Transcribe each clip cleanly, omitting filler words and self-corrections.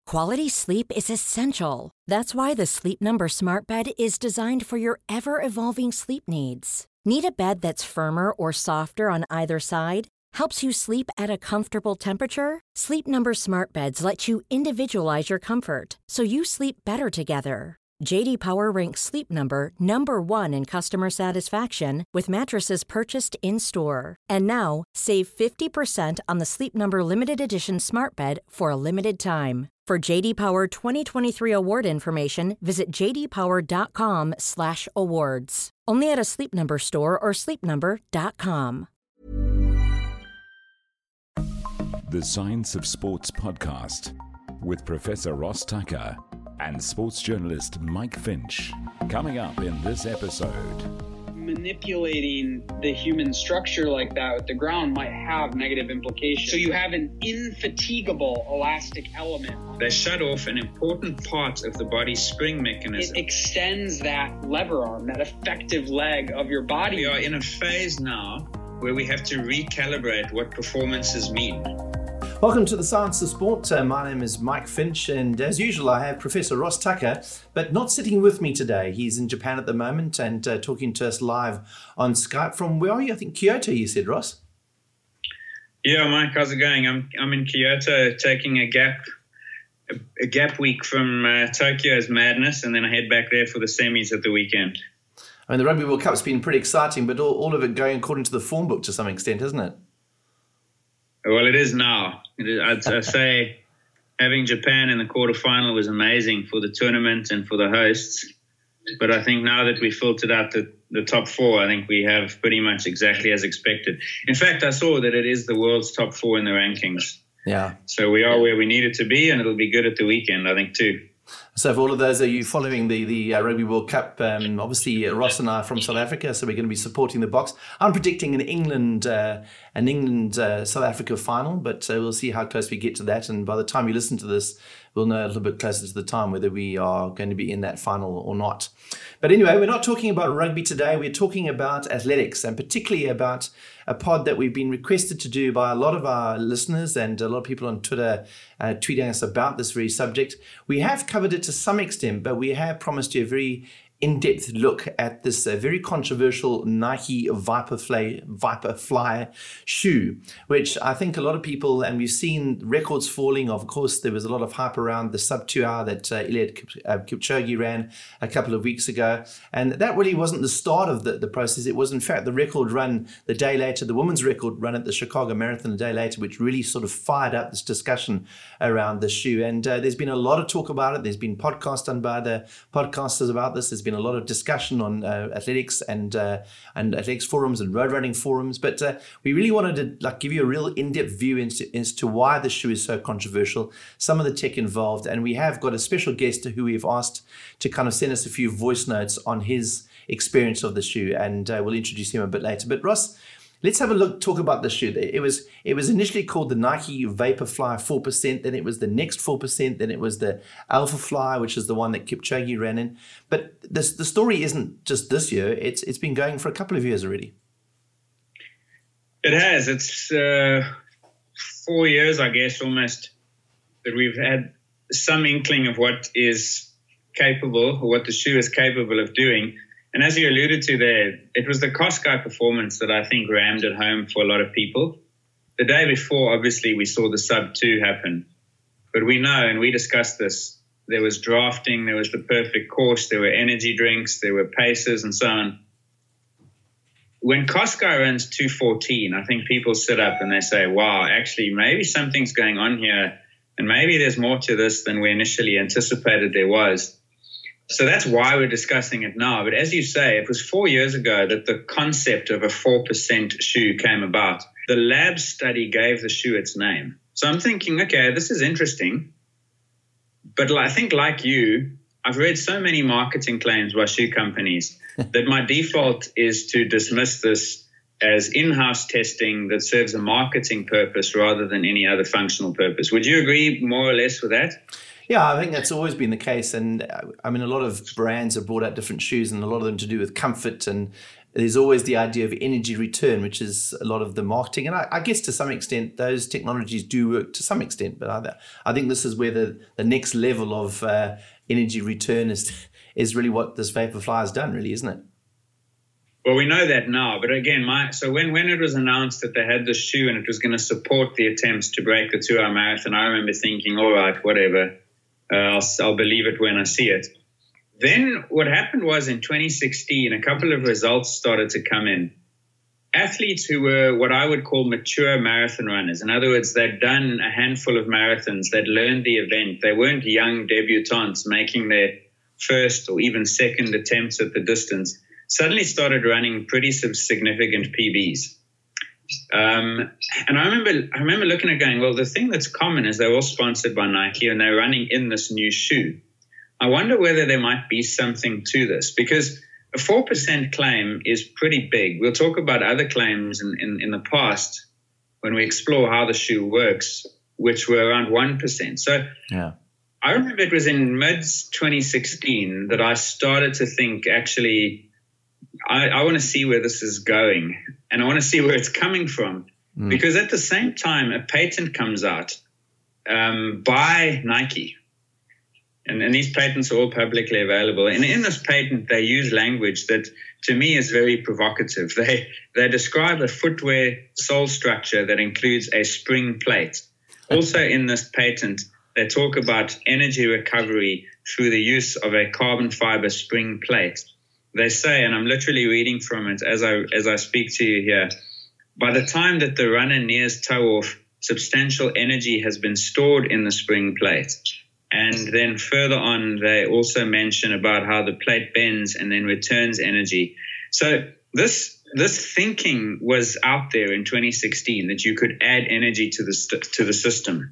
Quality sleep is essential. That's why the Sleep Number Smart Bed is designed for your ever-evolving sleep needs. Need a bed that's firmer or softer on either side? Helps you sleep at a comfortable temperature? Sleep Number Smart Beds let you individualize your comfort, so you sleep better together. J.D. Power ranks Sleep Number number 1 in customer satisfaction with mattresses purchased in-store. And now, save 50% on the Sleep Number Limited Edition Smart Bed for a limited time. For J.D. Power 2023 award information, visit jdpower.com/awards. Only at a Sleep Number store or sleepnumber.com. The Science of Sports podcast with Professor Ross Tucker and sports journalist Mike Finch. Coming up in this episode. Manipulating the human structure like that with the ground might have negative implications. So you have an infatigable elastic element. They shut off an important part of the body's spring mechanism. It extends that lever arm, that effective leg of your body. We are in a phase now where we have to recalibrate what performances mean. Welcome to the Science of Sport. My name is Mike Finch, and as usual, I have Professor Ross Tucker, but not sitting with me today. He's in Japan at the moment and talking to us live on Skype from, where are you? I think Kyoto, you said, Ross? Yeah, Mike, how's it going? I'm in Kyoto taking a gap week from Tokyo's madness, and then I head back there for the semis at the weekend. I mean, the Rugby World Cup's been pretty exciting, but all of it going according to the form book to some extent, isn't it? Well, it is now. I'd say having Japan in the quarterfinal was amazing for the tournament and for the hosts. But I think now that we filtered out the top four, I think we have pretty much exactly as expected. In fact, I saw that it is the world's top four in the rankings. Yeah. So we are where we need it to be, and it'll be good at the weekend, I think, too. So for all of those of you following the Rugby World Cup, obviously Ross and I are from South Africa, so we're going to be supporting the Boks. I'm predicting an England South Africa final, but we'll see how close we get to that. And by the time you listen to this, we'll know a little bit closer to the time whether we are going to be in that final or not. But anyway, we're not talking about rugby today. We're talking about athletics, and particularly about a pod that we've been requested to do by a lot of our listeners and a lot of people on Twitter tweeting us about this very subject. We have covered it to some extent, but we have promised you a very in-depth look at this very controversial Nike Vaporfly shoe, which I think a lot of people, and we've seen records falling. Of course, there was a lot of hype around the sub 2 hour that Eliud Kipchoge ran a couple of weeks ago. And that really wasn't the start of the process. It was, in fact, the record run the day later, the women's record run at the Chicago Marathon a day later, which really sort of fired up this discussion around the shoe. And there's been a lot of talk about it. There's been podcasts done by the podcasters about this. There's been a lot of discussion on athletics and athletics forums and road running forums, but we really wanted to give you a real in-depth view into why the shoe is so controversial, some of the tech involved, and we have got a special guest who we've asked to kind of send us a few voice notes on his experience of the shoe, and we'll introduce him a bit later. But Ross, let's have a talk about the shoe. It was initially called the Nike Vaporfly 4%, then it was the Next 4%, then it was the Alphafly, which is the one that Kipchoge ran in. But the story isn't just this year. It's been going for a couple of years already. It has. It's 4 years, I guess, almost, that we've had some inkling of what is capable, or what the shoe is capable of doing. And as you alluded to there, it was the Koskai performance that I think rammed it home for a lot of people. The day before, obviously, we saw the sub 2 happen. But we know, and we discussed this, there was drafting, there was the perfect course, there were energy drinks, there were paces, and so on. When Koskai runs 2:14, I think people sit up and they say, wow, actually, maybe something's going on here, and maybe there's more to this than we initially anticipated there was. So that's why we're discussing it now. But as you say, it was 4 years ago that the concept of a 4% shoe came about. The lab study gave the shoe its name. So I'm thinking, okay, this is interesting. But I think like you, I've read so many marketing claims by shoe companies that my default is to dismiss this as in-house testing that serves a marketing purpose rather than any other functional purpose. Would you agree more or less with that? Yeah, I think that's always been the case. And I mean, a lot of brands have brought out different shoes, and a lot of them to do with comfort. And there's always the idea of energy return, which is a lot of the marketing. And I guess to some extent, those technologies do work to some extent. But I think this is where the next level of energy return is really what this Vaporfly has done, really, isn't it? Well, we know that now. But again, so when it was announced that they had the shoe and it was going to support the attempts to break the 2-hour marathon, I remember thinking, all right, whatever, I'll believe it when I see it. Then what happened was in 2016, a couple of results started to come in. Athletes who were what I would call mature marathon runners. In other words, they'd done a handful of marathons. They'd learned the event. They weren't young debutantes making their first or even second attempts at the distance. Suddenly started running pretty significant PBs. And I remember looking at going, well, the thing that's common is they're all sponsored by Nike and they're running in this new shoe. I wonder whether there might be something to this, because a 4% claim is pretty big. We'll talk about other claims in the past when we explore how the shoe works, which were around 1%. So yeah. I remember it was in mid-2016 that I started to think, actually, I want to see where this is going, and I want to see where it's coming from. Because at the same time, a patent comes out by Nike. And these patents are all publicly available. And in this patent, they use language that, to me, is very provocative. They describe a footwear sole structure that includes a spring plate. Also in this patent, they talk about energy recovery through the use of a carbon fiber spring plate. They say, and I'm literally reading from it as I speak to you here, by the time that the runner nears toe-off, substantial energy has been stored in the spring plate. And then further on, they also mention about how the plate bends and then returns energy. So this thinking was out there in 2016, that you could add energy to the system.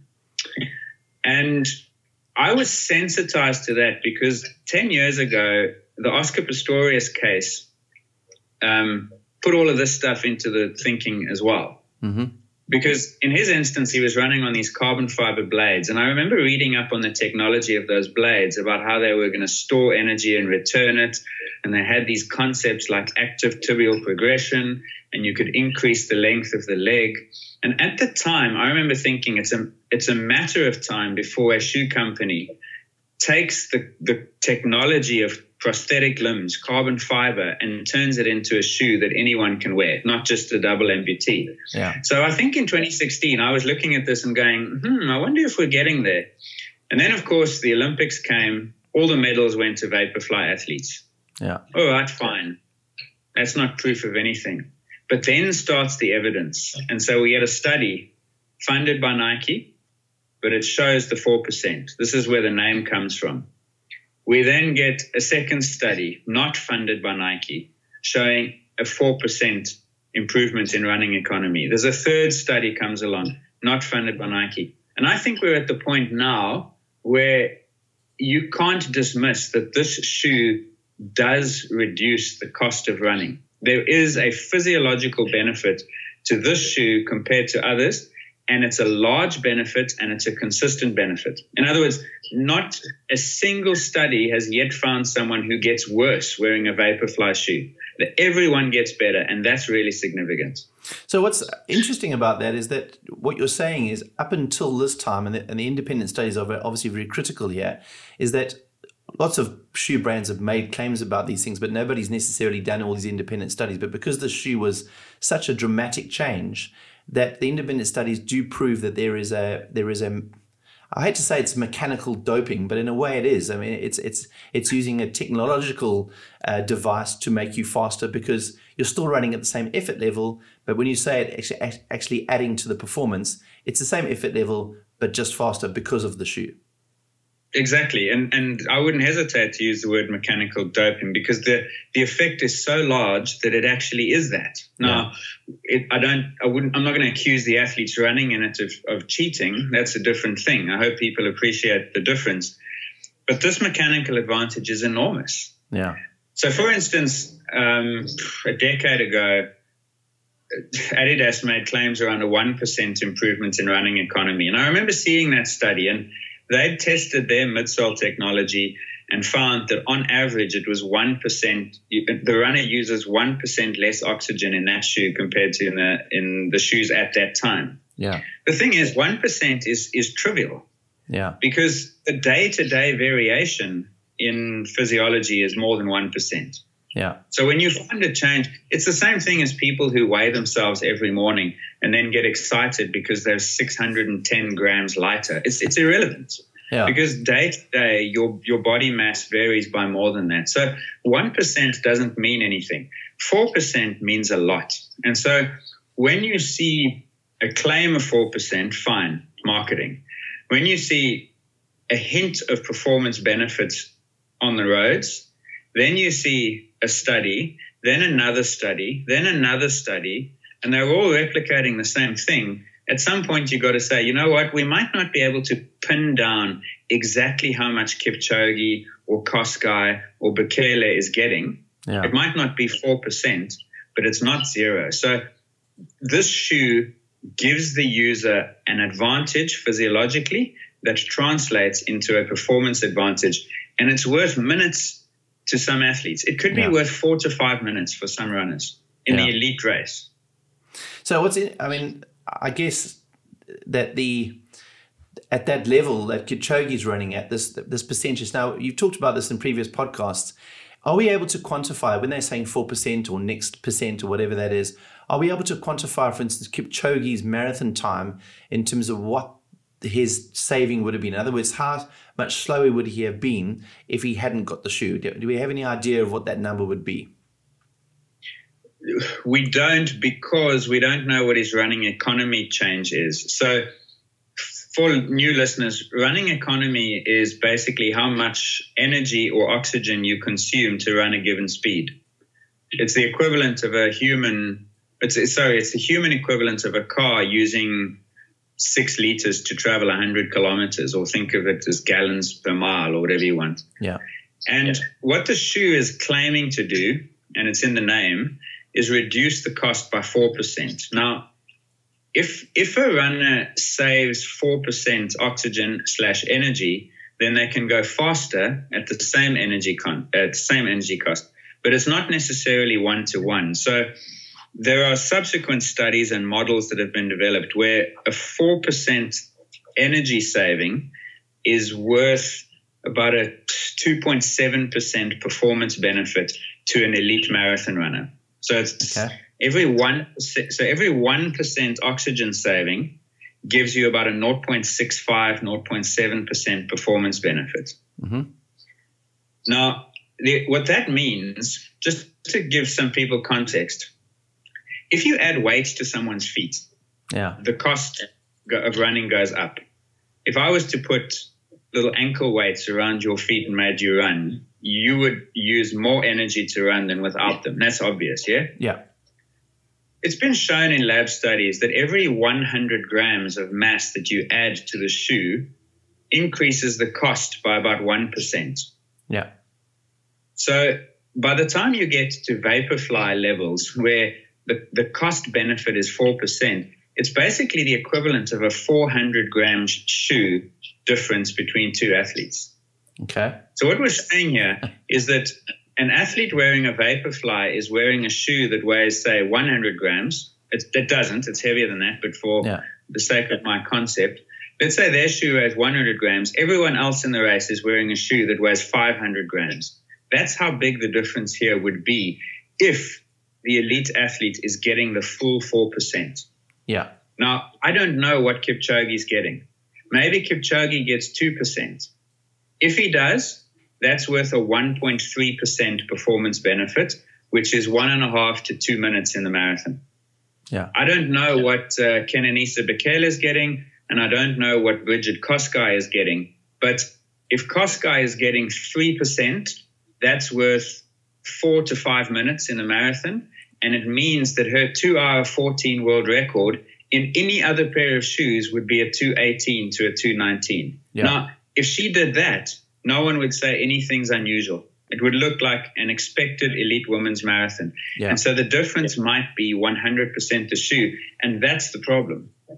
And I was sensitized to that because 10 years ago, the Oscar Pistorius case put all of this stuff into the thinking as well. Mm-hmm. Because in his instance, he was running on these carbon fiber blades. And I remember reading up on the technology of those blades, about how they were going to store energy and return it. And they had these concepts like active tibial progression, and you could increase the length of the leg. And at the time, I remember thinking it's a matter of time before a shoe company takes the technology of prosthetic limbs, carbon fiber, and turns it into a shoe that anyone can wear, not just a double amputee. Yeah. So I think in 2016, I was looking at this and going, I wonder if we're getting there. And then, of course, the Olympics came. All the medals went to Vaporfly athletes. Yeah. All right, fine. That's not proof of anything. But then starts the evidence. And so we had a study funded by Nike, but it shows the 4%. This is where the name comes from. We then get a second study, not funded by Nike, showing a 4% improvement in running economy. There's a third study comes along, not funded by Nike. And I think we're at the point now where you can't dismiss that this shoe does reduce the cost of running. There is a physiological benefit to this shoe compared to others, and it's a large benefit and it's a consistent benefit. In other words, not a single study has yet found someone who gets worse wearing a Vaporfly shoe. Everyone gets better, and that's really significant. So what's interesting about that is that what you're saying is up until this time, and the independent studies are obviously very critical here, is that lots of shoe brands have made claims about these things, but nobody's necessarily done all these independent studies. But because the shoe was such a dramatic change, that the independent studies do prove that there is a I hate to say it's mechanical doping, but in a way it is. I mean, it's using a technological device to make you faster, because you're still running at the same effort level. But when you say it actually adding to the performance, it's the same effort level, but just faster because of the shoe. Exactly. And I wouldn't hesitate to use the word mechanical doping, because the effect is so large that it actually is that. Now, I'm not going to accuse the athletes running in it of cheating. That's a different thing. I hope people appreciate the difference. But this mechanical advantage is enormous. Yeah. So, for instance, a decade ago, Adidas made claims around a 1% improvement in running economy. And I remember seeing that study, and they'd tested their midsole technology and found that on average it was 1%. The runner uses 1% less oxygen in that shoe compared to in the shoes at that time. Yeah. The thing is, 1% is trivial. Yeah. Because the day-to-day variation in physiology is more than 1%. Yeah. So when you find a change, it's the same thing as people who weigh themselves every morning and then get excited because they're 610 grams lighter. It's irrelevant. Yeah. Because day to day, your body mass varies by more than that. So 1% doesn't mean anything. 4% means a lot. And so when you see a claim of 4%, fine, marketing. When you see a hint of performance benefits on the roads, then you see a study, then another study, then another study, and they're all replicating the same thing. At some point, you've got to say, you know what, we might not be able to pin down exactly how much Kipchoge or Kosgei or Bekele is getting. Yeah. It might not be 4%, but it's not zero. So this shoe gives the user an advantage physiologically that translates into a performance advantage, and it's worth minutes to some athletes. It could be worth 4 to 5 minutes for some runners in the elite race. So I guess that at that level that Kipchoge's running at, this percentage. Now, you've talked about this in previous podcasts. Are we able to quantify, when they're saying 4% or next percent or whatever that is, are we able to quantify, for instance, Kipchoge's marathon time in terms of what his saving would have been? In other words, how much slower would he have been if he hadn't got the shoe? Do we have any idea of what that number would be? We don't, because we don't know what his running economy change is. So for new listeners, running economy is basically how much energy or oxygen you consume to run a given speed. It's the equivalent of a human, it's the human equivalent of a car using 6 liters to travel 100 kilometers, or think of it as gallons per mile or whatever you want. Yeah. And what the shoe is claiming to do, and it's in the name, is reduce the cost by 4%. Now, if a runner saves 4% oxygen/energy, then they can go faster at the same energy cost. But it's not necessarily 1-to-1. So there are subsequent studies and models that have been developed where a 4% energy saving is worth about a 2.7% performance benefit to an elite marathon runner. So it's every 1%. So every 1% oxygen saving gives you about a 0.65, 0.7% performance benefit. Mm-hmm. Now, what that means, just to give some people context, if you add weight to someone's feet, the cost of running goes up. If I was to put little ankle weights around your feet and made you run, you would use more energy to run than without them. That's obvious, yeah? Yeah. It's been shown in lab studies that every 100 grams of mass that you add to the shoe increases the cost by about 1%. Yeah. So by the time you get to Vaporfly levels where the cost benefit is 4%, it's basically the equivalent of a 400 gram shoe difference between two athletes. Okay. So what we're saying here is that an athlete wearing a Vaporfly is wearing a shoe that weighs, say, 100 grams. It doesn't. It's heavier than that. But for the sake of my concept, let's say their shoe weighs 100 grams. Everyone else in the race is wearing a shoe that weighs 500 grams. That's how big the difference here would be if the elite athlete is getting the full 4%. Yeah. Now, I don't know what Kipchoge's getting. Maybe Kipchoge gets 2%. If he does, that's worth a 1.3% performance benefit, which is 1.5 to 2 minutes in the marathon. Yeah. I don't know what Kenenisa Bekele is getting, and I don't know what Brigid Kosgei is getting. But if Kosgei is getting 3%, that's worth 4 to 5 minutes in the marathon. And it means that her 2:14 world record in any other pair of shoes would be a 2:18 to a 2:19. Yeah. Now, if she did that, no one would say anything's unusual. It would look like an expected elite women's marathon. Yeah. And so the difference might be 100% the shoe. And that's the problem. Yeah.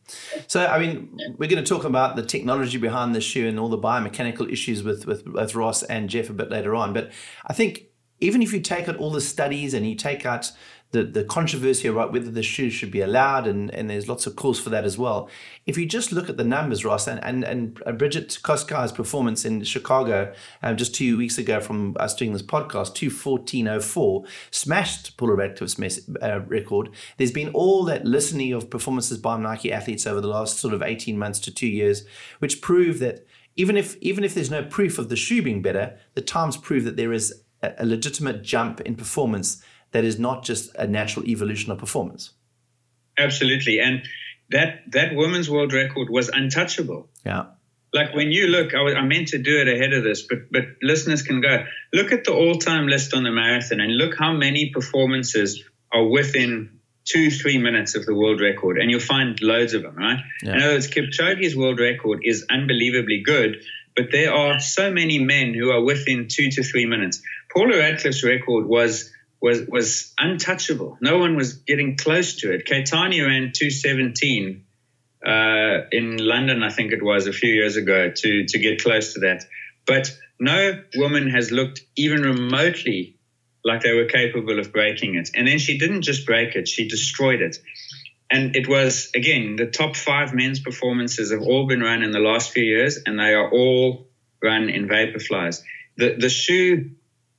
So, I mean, we're going to talk about the technology behind the shoe and all the biomechanical issues with both Ross and Jeff a bit later on. But I think even if you take out all the studies and you take out the controversy about whether the shoe should be allowed, and there's lots of calls for that as well. If you just look at the numbers, Ross, and Bridget Koskai's performance in Chicago just 2 weeks ago from us doing this podcast, 2:14.04, smashed Paula Radcliffe's record. There's been all that listening of performances by Nike athletes over the last sort of 18 months to 2 years, which prove that even if there's no proof of the shoe being better, the times prove that there is a legitimate jump in performance that is not just a natural evolution of performance. Absolutely. And that women's world record was untouchable. Yeah. Like when you look, I meant to do it ahead of this, but listeners can go, look at the all-time list on the marathon and look how many performances are within 2-3 minutes of the world record. And you'll find loads of them, right? Yeah. In other words, Kipchoge's world record is unbelievably good, but there are so many men who are within 2 to 3 minutes. Paula Radcliffe's record was untouchable. No one was getting close to it. Keitani ran 2:17 in London, I think it was, a few years ago to get close to that. But no woman has looked even remotely like they were capable of breaking it. And then she didn't just break it, she destroyed it. And it was, again, the top 5 men's performances have all been run in the last few years, and they are all run in Vaporflies. The shoe...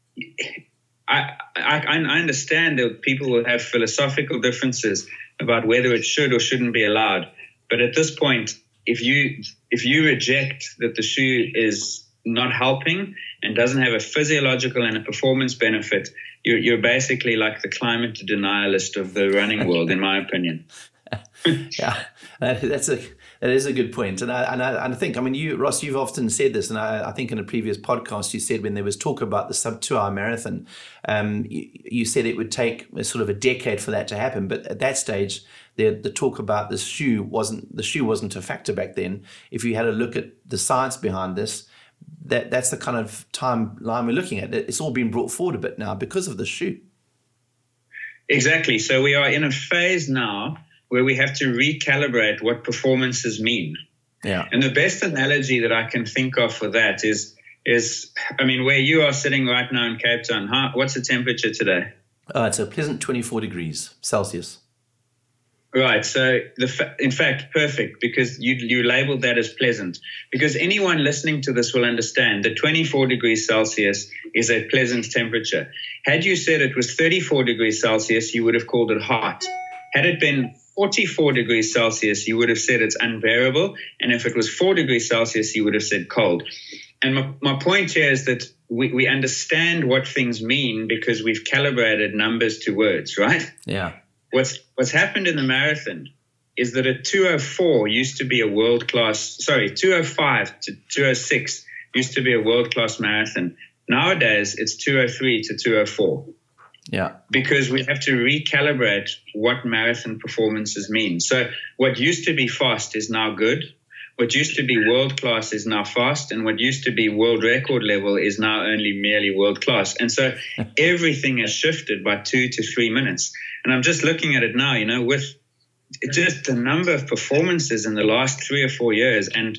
I understand that people will have philosophical differences about whether it should or shouldn't be allowed. But at this point, if you reject that the shoe is not helping and doesn't have a physiological and a performance benefit, you're basically like the climate denialist of the running world, in my opinion. Yeah, that is a good point. And I think, I mean, you, Ross, you've often said this, and I think in a previous podcast you said when there was talk about the sub 2 hour marathon, you said it would take sort of a decade for that to happen. But at that stage, the talk about the shoe wasn't a factor back then. If you had a look at the science behind this, that's the kind of timeline we're looking at. It's all been brought forward a bit now because of the shoe. Exactly. So we are in a phase now where we have to recalibrate what performances mean. Yeah. And the best analogy that I can think of for that is I mean, where you are sitting right now in Cape Town, what's the temperature today? It's a pleasant 24 degrees Celsius. Right. So, in fact, perfect, because you labeled that as pleasant. Because anyone listening to this will understand that 24 degrees Celsius is a pleasant temperature. Had you said it was 34 degrees Celsius, you would have called it hot. Had it been 44 degrees Celsius, you would have said it's unbearable. And if it was 4 degrees Celsius, you would have said cold. And my point here is that we understand what things mean because we've calibrated numbers to words, right? Yeah. What's happened in the marathon is that a 2:04 used to be a world-class, 2:05 to 2:06 used to be a world-class marathon. Nowadays, it's 2:03 to 2:04. Yeah. Because we have to recalibrate what marathon performances mean. So what used to be fast is now good. What used to be world-class is now fast. And what used to be world record level is now only merely world-class. And so everything has shifted by 2 to 3 minutes. And I'm just looking at it now, with just the number of performances in the last 3 or 4 years. And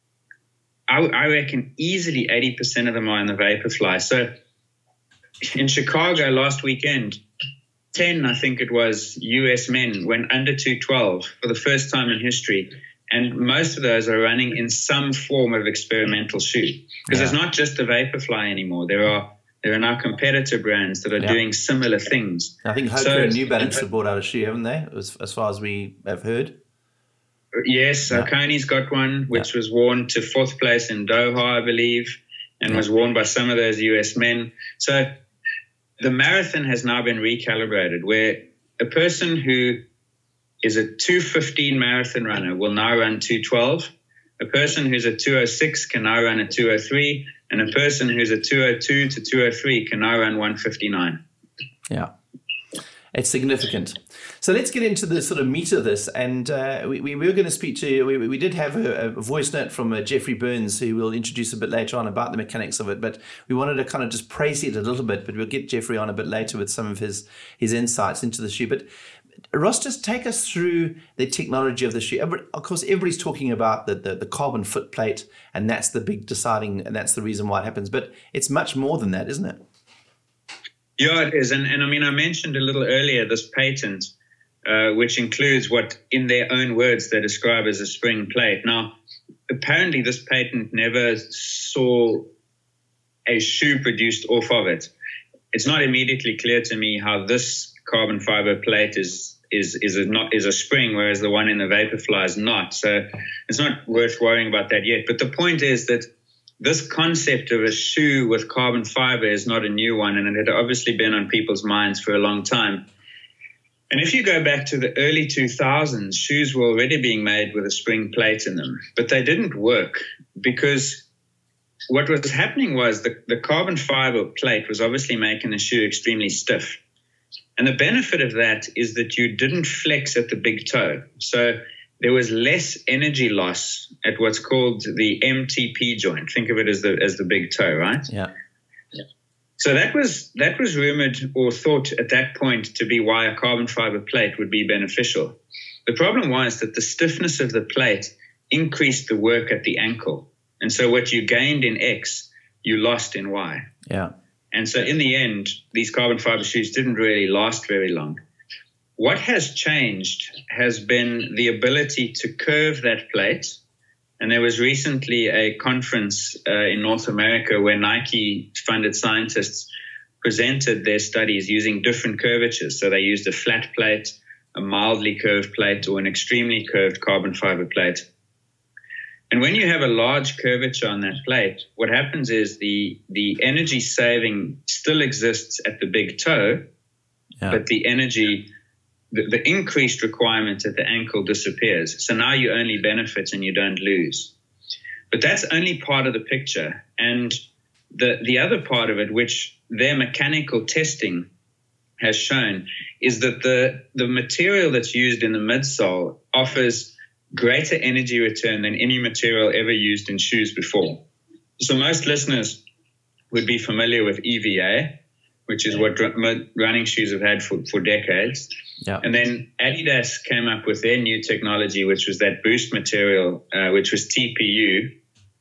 I reckon easily 80% of them are in the Vaporfly. So in Chicago last weekend, 10, I think it was, US men went under 2:12 for the first time in history. And most of those are running in some form of experimental shoe. Because it's not just the Vaporfly anymore. There are now competitor brands that are doing similar things. I think Hoka and New Balance have brought out a shoe, haven't they, as far as we have heard? Yes, Saucony's got one, which was worn to 4th place in Doha, I believe, and was worn by some of those US men. So the marathon has now been recalibrated, where a person who is a 2:15 marathon runner will now run 2:12. A person who's a 2:06 can now run a 2:03, and a person who's a 2:02 to 2:03 can now run 1:59. Yeah, it's significant. So let's get into the sort of meat of this. And we were going to speak to, we did have a voice note from Jeffrey Burns, who we'll introduce a bit later on about the mechanics of it. But we wanted to kind of just praise it a little bit. But we'll get Jeffrey on a bit later with some of his insights into the shoe. But Ross, just take us through the technology of the shoe. Of course, everybody's talking about the carbon foot plate, and that's the big deciding, and that's the reason why it happens. But it's much more than that, isn't it? Yeah, it is. And I mean, I mentioned a little earlier this patent, which includes what, in their own words, they describe as a spring plate. Now, apparently this patent never saw a shoe produced off of it. It's not immediately clear to me how this carbon fiber plate is a spring, whereas the one in the Vaporfly is not. So it's not worth worrying about that yet. But the point is that this concept of a shoe with carbon fiber is not a new one, and it had obviously been on people's minds for a long time. And if you go back to the early 2000s, shoes were already being made with a spring plate in them, but they didn't work because what was happening was the carbon fiber plate was obviously making the shoe extremely stiff. And the benefit of that is that you didn't flex at the big toe. So there was less energy loss at what's called the MTP joint. Think of it as the big toe, right? Yeah. So that was rumored or thought at that point to be why a carbon fiber plate would be beneficial. The problem was that the stiffness of the plate increased the work at the ankle. And so what you gained in X, you lost in Y. Yeah. And so in the end, these carbon fiber shoes didn't really last very long. What has changed has been the ability to curve that plate. And there was recently a conference in North America where Nike-funded scientists presented their studies using different curvatures. So they used a flat plate, a mildly curved plate, or an extremely curved carbon fiber plate. And when you have a large curvature on that plate, what happens is the energy saving still exists at the big toe, but the energy, the increased requirement at the ankle disappears. So now you only benefit and you don't lose. But that's only part of the picture. And the other part of it, which their mechanical testing has shown, is that the material that's used in the midsole offers greater energy return than any material ever used in shoes before. So most listeners would be familiar with EVA, which is what running shoes have had for decades. Yeah. And then Adidas came up with their new technology, which was that boost material, which was TPU,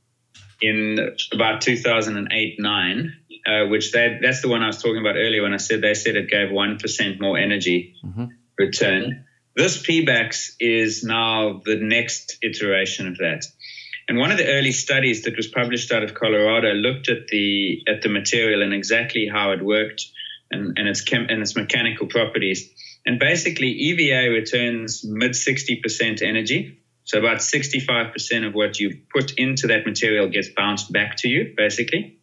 in about 2008-9, which that's the one I was talking about earlier when they said it gave 1% more energy return. This Pebax is now the next iteration of that. And one of the early studies that was published out of Colorado looked at the material and exactly how it worked and its mechanical properties. And basically, EVA returns mid-60% energy. So about 65% of what you put into that material gets bounced back to you, basically.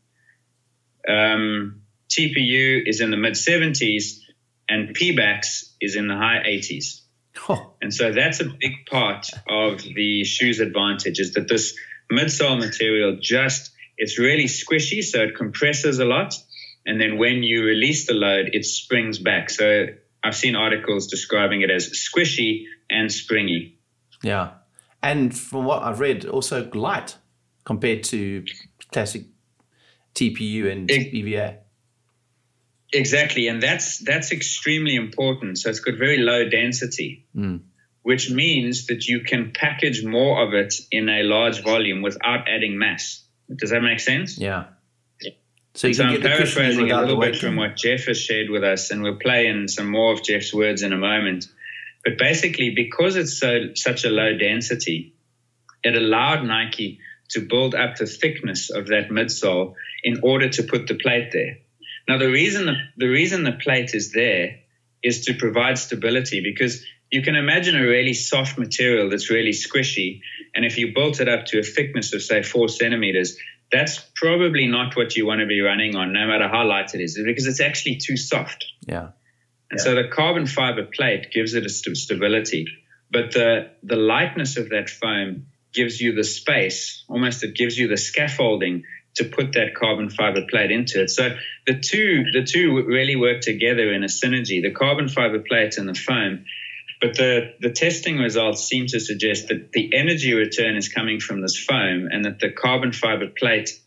TPU is in the mid-70s, and Pebax is in the high 80s. And so that's a big part of the shoe's advantage, is that this midsole material it's really squishy, so it compresses a lot. And then when you release the load, it springs back. So I've seen articles describing it as squishy and springy. Yeah. And from what I've read, also light compared to classic TPU and EVA. Exactly, and that's extremely important. So it's got very low density, which means that you can package more of it in a large volume without adding mass. Does that make sense? Yeah. So I'm paraphrasing a little bit from what Jeff has shared with us, and we'll play in some more of Jeff's words in a moment. But basically, because it's such a low density, it allowed Nike to build up the thickness of that midsole in order to put the plate there. Now, the reason the plate is there is to provide stability, because you can imagine a really soft material that's really squishy, and if you built it up to a thickness of, say, 4 centimeters, that's probably not what you want to be running on, no matter how light it is, because it's actually too soft. Yeah. And so the carbon fiber plate gives it a stability, but the lightness of that foam gives you the space, almost it gives you the scaffolding to put that carbon fiber plate into it. So the two really work together in a synergy, the carbon fiber plate and the foam. But the testing results seem to suggest that the energy return is coming from this foam, and that the carbon fiber plate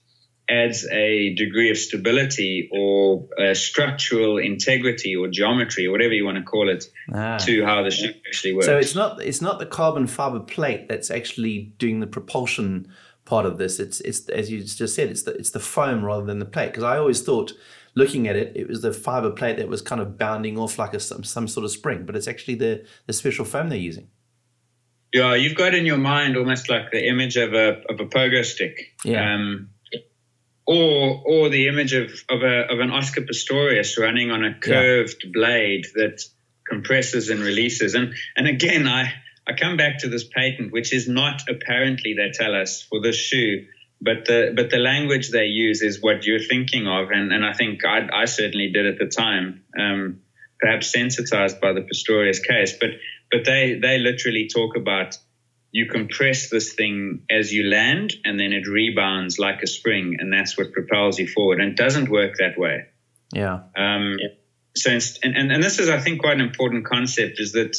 adds a degree of stability or structural integrity or geometry or whatever you want to call it to how the shoe actually works. So it's not the carbon fiber plate that's actually doing the propulsion part of this. It's as you just said, it's the foam rather than the plate. Because I always thought, looking at it, it was the fiber plate that was kind of bounding off like some sort of spring, but it's actually the special foam they're using. Yeah, you've got in your mind almost like the image of a pogo stick. Yeah. Or the image of an Oscar Pistorius running on a curved blade that compresses and releases. And again, I come back to this patent, which is not apparently, they tell us, for this shoe, but the language they use is what you're thinking of. And I think I certainly did at the time, perhaps sensitized by the Pistorius case. But they literally talk about you compress this thing as you land, and then it rebounds like a spring, and that's what propels you forward. And it doesn't work that way. Yeah. So, and this is, I think, quite an important concept, is that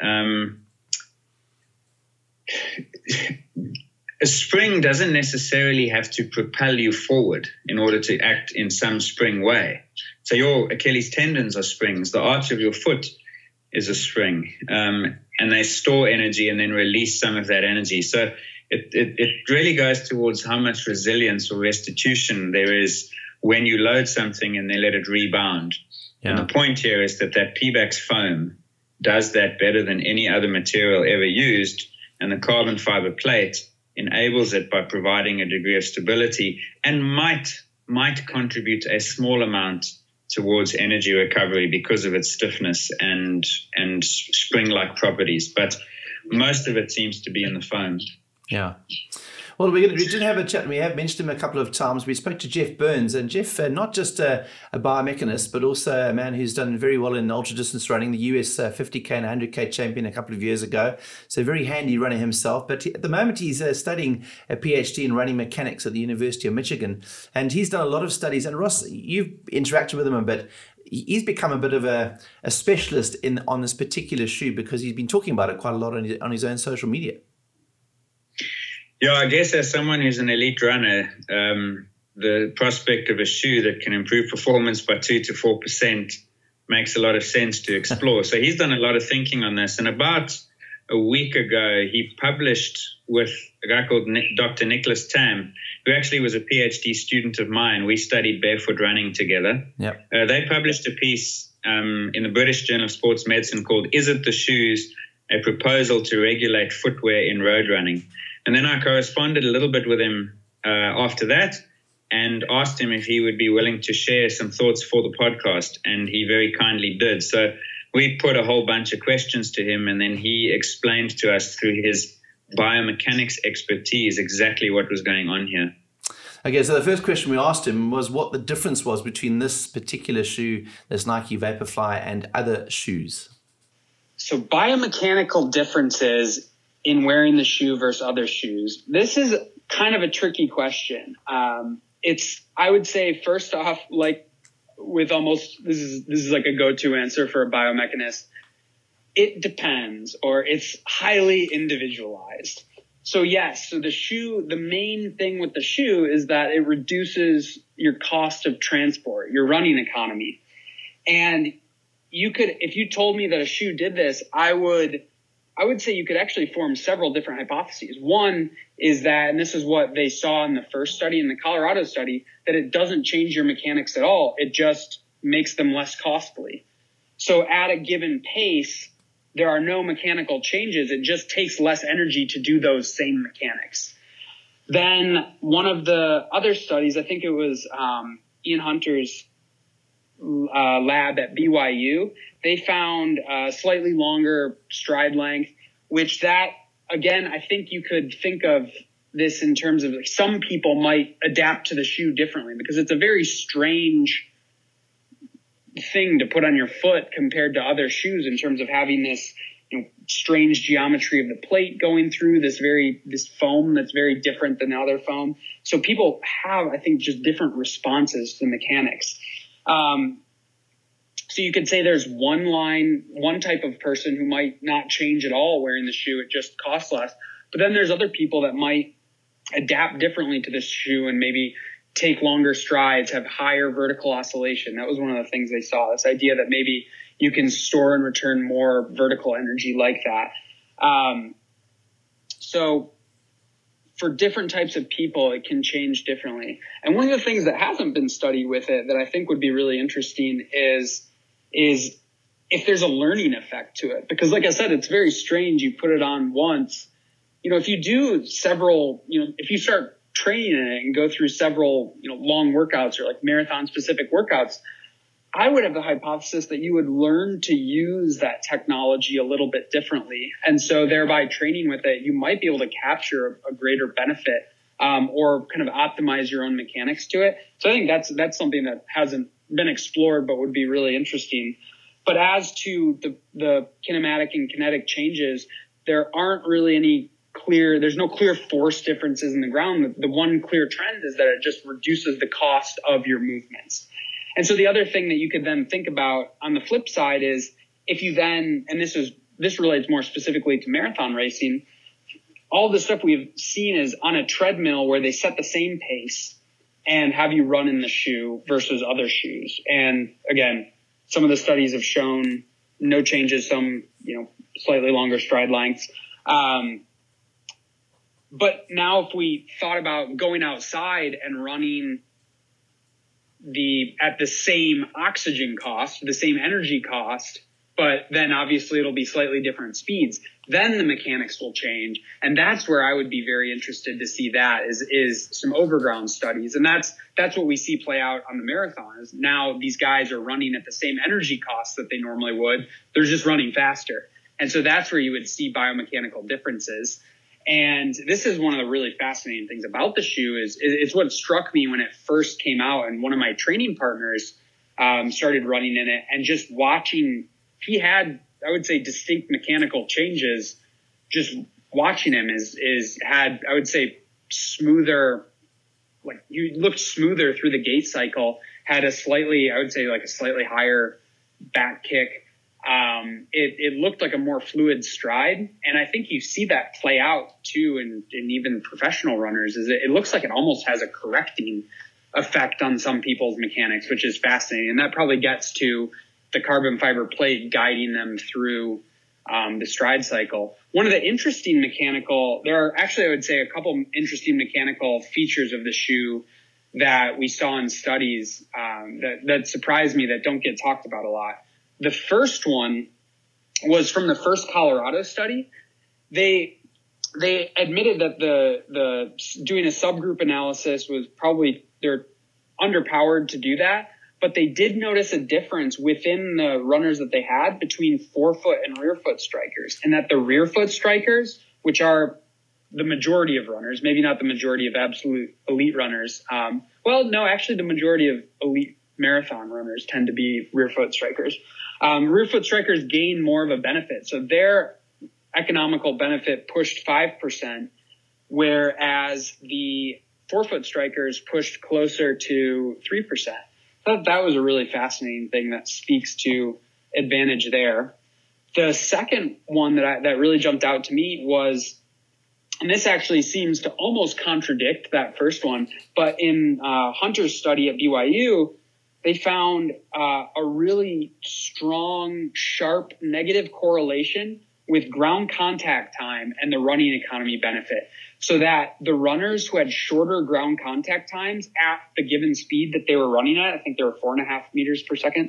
a spring doesn't necessarily have to propel you forward in order to act in some spring way. So your Achilles tendons are springs. The arch of your foot is a spring. And they store energy and then release some of that energy. So it really goes towards how much resilience or restitution there is when you load something and then let it rebound. Yeah. And the point here is that Pebax foam does that better than any other material ever used, and the carbon fiber plate enables it by providing a degree of stability and might contribute a small amount towards energy recovery because of its stiffness and spring-like properties. But most of it seems to be in the foam. Yeah. Well, we did have a chat. We have mentioned him a couple of times. We spoke to Jeff Burns, and Jeff, not just a biomechanist, but also a man who's done very well in ultra-distance running, the US 50K and 100K champion a couple of years ago. So very handy runner himself. But at the moment, he's studying a PhD in running mechanics at the University of Michigan. And he's done a lot of studies. And Ross, you've interacted with him a bit. He's become a bit of a specialist on this particular shoe because he's been talking about it quite a lot on his own social media. Yeah, I guess as someone who's an elite runner, the prospect of a shoe that can improve performance by 2 to 4% makes a lot of sense to explore. So he's done a lot of thinking on this. And about a week ago, he published with a guy called Dr. Nicholas Tam, who actually was a PhD student of mine. We studied barefoot running together. Yep. They published a piece in the British Journal of Sports Medicine called "Is It the Shoes? A Proposal to Regulate Footwear in Road Running." And then I corresponded a little bit with him after that and asked him if he would be willing to share some thoughts for the podcast, and he very kindly did. So we put a whole bunch of questions to him, and then he explained to us through his biomechanics expertise exactly what was going on here. Okay, so the first question we asked him was what the difference was between this particular shoe, this Nike Vaporfly, and other shoes. So biomechanical differences in wearing the shoe versus other shoes. This is kind of a tricky question. I would say, first off, like with almost, this is like a go-to answer for a biomechanist. It depends, or it's highly individualized. So yes, so the main thing with the shoe is that it reduces your cost of transport, your running economy. And if you told me that a shoe did this, I would say you could actually form several different hypotheses. One is that, and this is what they saw in the first study, in the Colorado study, that it doesn't change your mechanics at all. It just makes them less costly. So at a given pace, there are no mechanical changes. It just takes less energy to do those same mechanics. Then one of the other studies, I think it was Ian Hunter's lab at BYU, they found a slightly longer stride length, which that, again, I think you could think of this in terms of like some people might adapt to the shoe differently because it's a very strange thing to put on your foot compared to other shoes in terms of having this, strange geometry of the plate going through this foam that's very different than the other foam. So people have, I think, just different responses to mechanics. So you could say there's one type of person who might not change at all wearing the shoe. It just costs less. But then there's other people that might adapt differently to this shoe and maybe take longer strides, have higher vertical oscillation. That was one of the things they saw, this idea that maybe you can store and return more vertical energy like that. So for different types of people, it can change differently. And one of the things that hasn't been studied with it that I think would be really interesting is if there's a learning effect to it. Because like I said, it's very strange. You put it on once, if you do several, if you start training in it and go through several, long workouts or like marathon specific workouts, I would have the hypothesis that you would learn to use that technology a little bit differently. And so thereby training with it, you might be able to capture a greater benefit, or kind of optimize your own mechanics to it. So I think that's something that hasn't been explored, but would be really interesting. But as to the kinematic and kinetic changes, there aren't really there's no clear force differences in the ground. The one clear trend is that it just reduces the cost of your movements. And so the other thing that you could then think about on the flip side is if you then, and this relates more specifically to marathon racing, all the stuff we've seen is on a treadmill where they set the same pace and have you run in the shoe versus other shoes. And again, some of the studies have shown no changes, some, slightly longer stride lengths. But now if we thought about going outside and running at the same oxygen cost, the same energy cost, but then obviously it'll be slightly different speeds, then the mechanics will change. And that's where I would be very interested to see that is some overground studies. And that's what we see play out on the marathon is now these guys are running at the same energy costs that they normally would. They're just running faster. And so that's where you would see biomechanical differences. And this is one of the really fascinating things about the shoe is it's what struck me when it first came out. And one of my training partners started running in it, and just watching, he had, I would say, distinct mechanical changes. Just watching him had, I would say, smoother, like you looked smoother through the gait cycle, had a slightly higher back kick. It looked like a more fluid stride. And I think you see that play out too in even professional runners is it looks like it almost has a correcting effect on some people's mechanics, which is fascinating. And that probably gets to the carbon fiber plate guiding them through the stride cycle. One of the interesting there are actually, I would say, a couple interesting mechanical features of the shoe that we saw in studies that surprised me that don't get talked about a lot. The first one was from the first Colorado study. They admitted that the doing a subgroup analysis was probably, they're underpowered to do that, but they did notice a difference within the runners that they had between forefoot and rear foot strikers, and that the rear foot strikers, which are the majority of runners, maybe not the majority of absolute elite runners. The majority of elite marathon runners tend to be rear foot strikers. Rear foot strikers gain more of a benefit. So their economical benefit pushed 5%, whereas the forefoot strikers pushed closer to 3%. I thought that was a really fascinating thing that speaks to advantage there. The second one that really jumped out to me was, and this actually seems to almost contradict that first one, but in Hunter's study at BYU, they found a really strong, sharp negative correlation with ground contact time and the running economy benefit. So that the runners who had shorter ground contact times at the given speed that they were running at, I think they were 4.5 meters per second.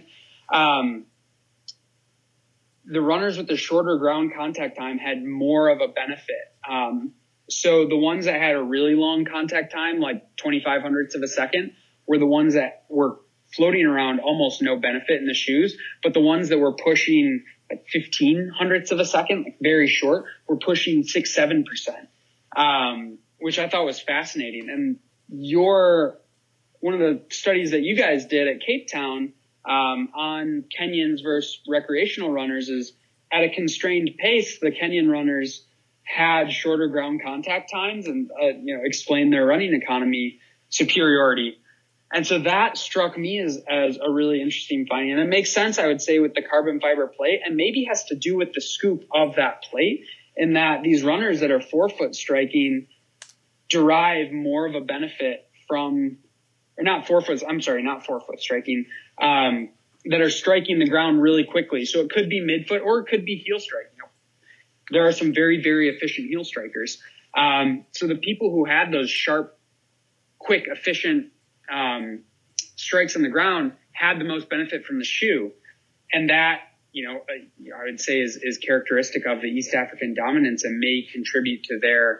The runners with the shorter ground contact time had more of a benefit. So the ones that had a really long contact time, like 25 hundredths of a second, were the ones that were floating around almost no benefit in the shoes. But the ones that were pushing like 15 hundredths of a second, like very short, were pushing 6-7%, which I thought was fascinating. And one of the studies that you guys did at Cape Town on Kenyans versus recreational runners is at a constrained pace, the Kenyan runners had shorter ground contact times and explained their running economy superiority. And so that struck me as a really interesting finding. And it makes sense, I would say, with the carbon fiber plate, and maybe has to do with the scoop of that plate, in that these runners that are forefoot striking derive more of a benefit from not forefoot striking, that are striking the ground really quickly. So it could be midfoot or it could be heel strike. There are some very, very efficient heel strikers. So the people who had those sharp, quick, efficient strikes on the ground had the most benefit from the shoe. And that, I would say is characteristic of the East African dominance and may contribute to their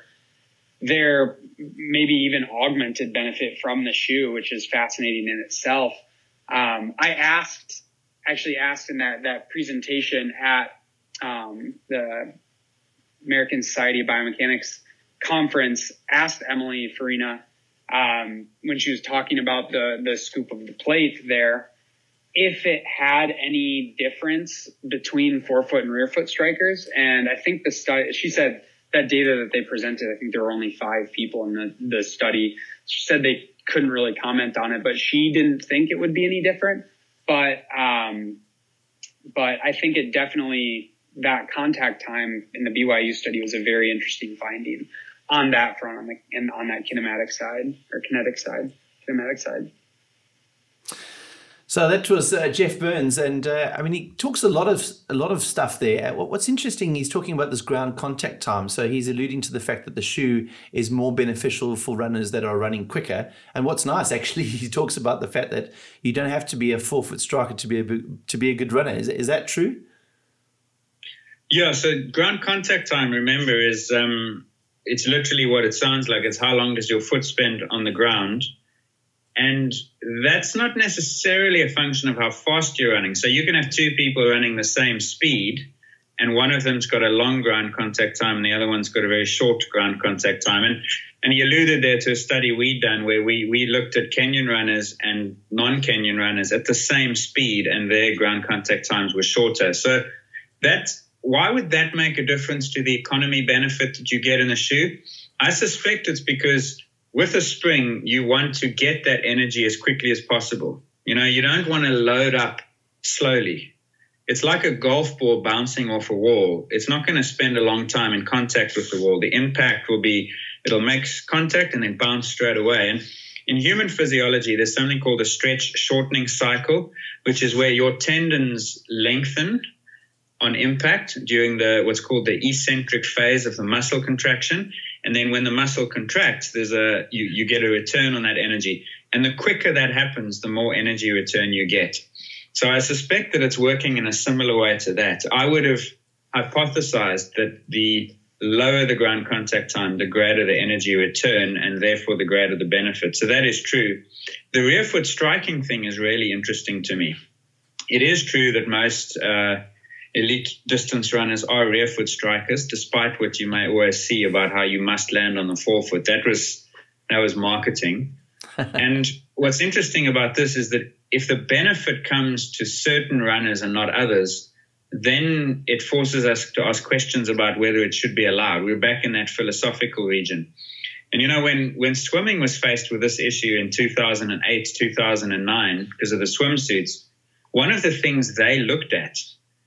maybe even augmented benefit from the shoe, which is fascinating in itself. I actually asked in that presentation at the American Society of Biomechanics conference, asked Emily Farina when she was talking about the scoop of the plate there, if it had any difference between forefoot and rear foot strikers. And I think she said that data that they presented, I think there were only 5 people in the study. She said they couldn't really comment on it, but she didn't think it would be any different. But I think it definitely, that contact time in the BYU study was a very interesting finding on that front, on that kinetic side. So that was Jeff Burns, and he talks a lot of stuff there. What's interesting, he's talking about this ground contact time. So he's alluding to the fact that the shoe is more beneficial for runners that are running quicker. And what's nice, actually, he talks about the fact that you don't have to be a forefoot striker to be a good runner. Is that true? Yeah. So ground contact time, remember, is it's literally what it sounds like. It's how long does your foot spend on the ground. And that's not necessarily a function of how fast you're running. So you can have 2 people running the same speed, and one of them's got a long ground contact time and the other one's got a very short ground contact time. And he alluded there to a study we'd done where we looked at Kenyan runners and non-Kenyan runners at the same speed, and their ground contact times were shorter. So why would that make a difference to the economy benefit that you get in a shoe? I suspect it's because with a spring, you want to get that energy as quickly as possible. You don't want to load up slowly. It's like a golf ball bouncing off a wall. It's not going to spend a long time in contact with the wall. The impact will be, it'll make contact and then bounce straight away. And in human physiology, there's something called a stretch shortening cycle, which is where your tendons lengthen on impact during what's called the eccentric phase of the muscle contraction. And then when the muscle contracts, you get a return on that energy. And the quicker that happens, the more energy return you get. So I suspect that it's working in a similar way to that. I would have hypothesized that the lower the ground contact time, the greater the energy return, and therefore the greater the benefit. So that is true. The rear foot striking thing is really interesting to me. It is true that most elite distance runners are rear foot strikers, despite what you may always see about how you must land on the forefoot. That was marketing. And what's interesting about this is that if the benefit comes to certain runners and not others, then it forces us to ask questions about whether it should be allowed. We're back in that philosophical region. And when swimming was faced with this issue in 2008, 2009, because of the swimsuits, one of the things they looked at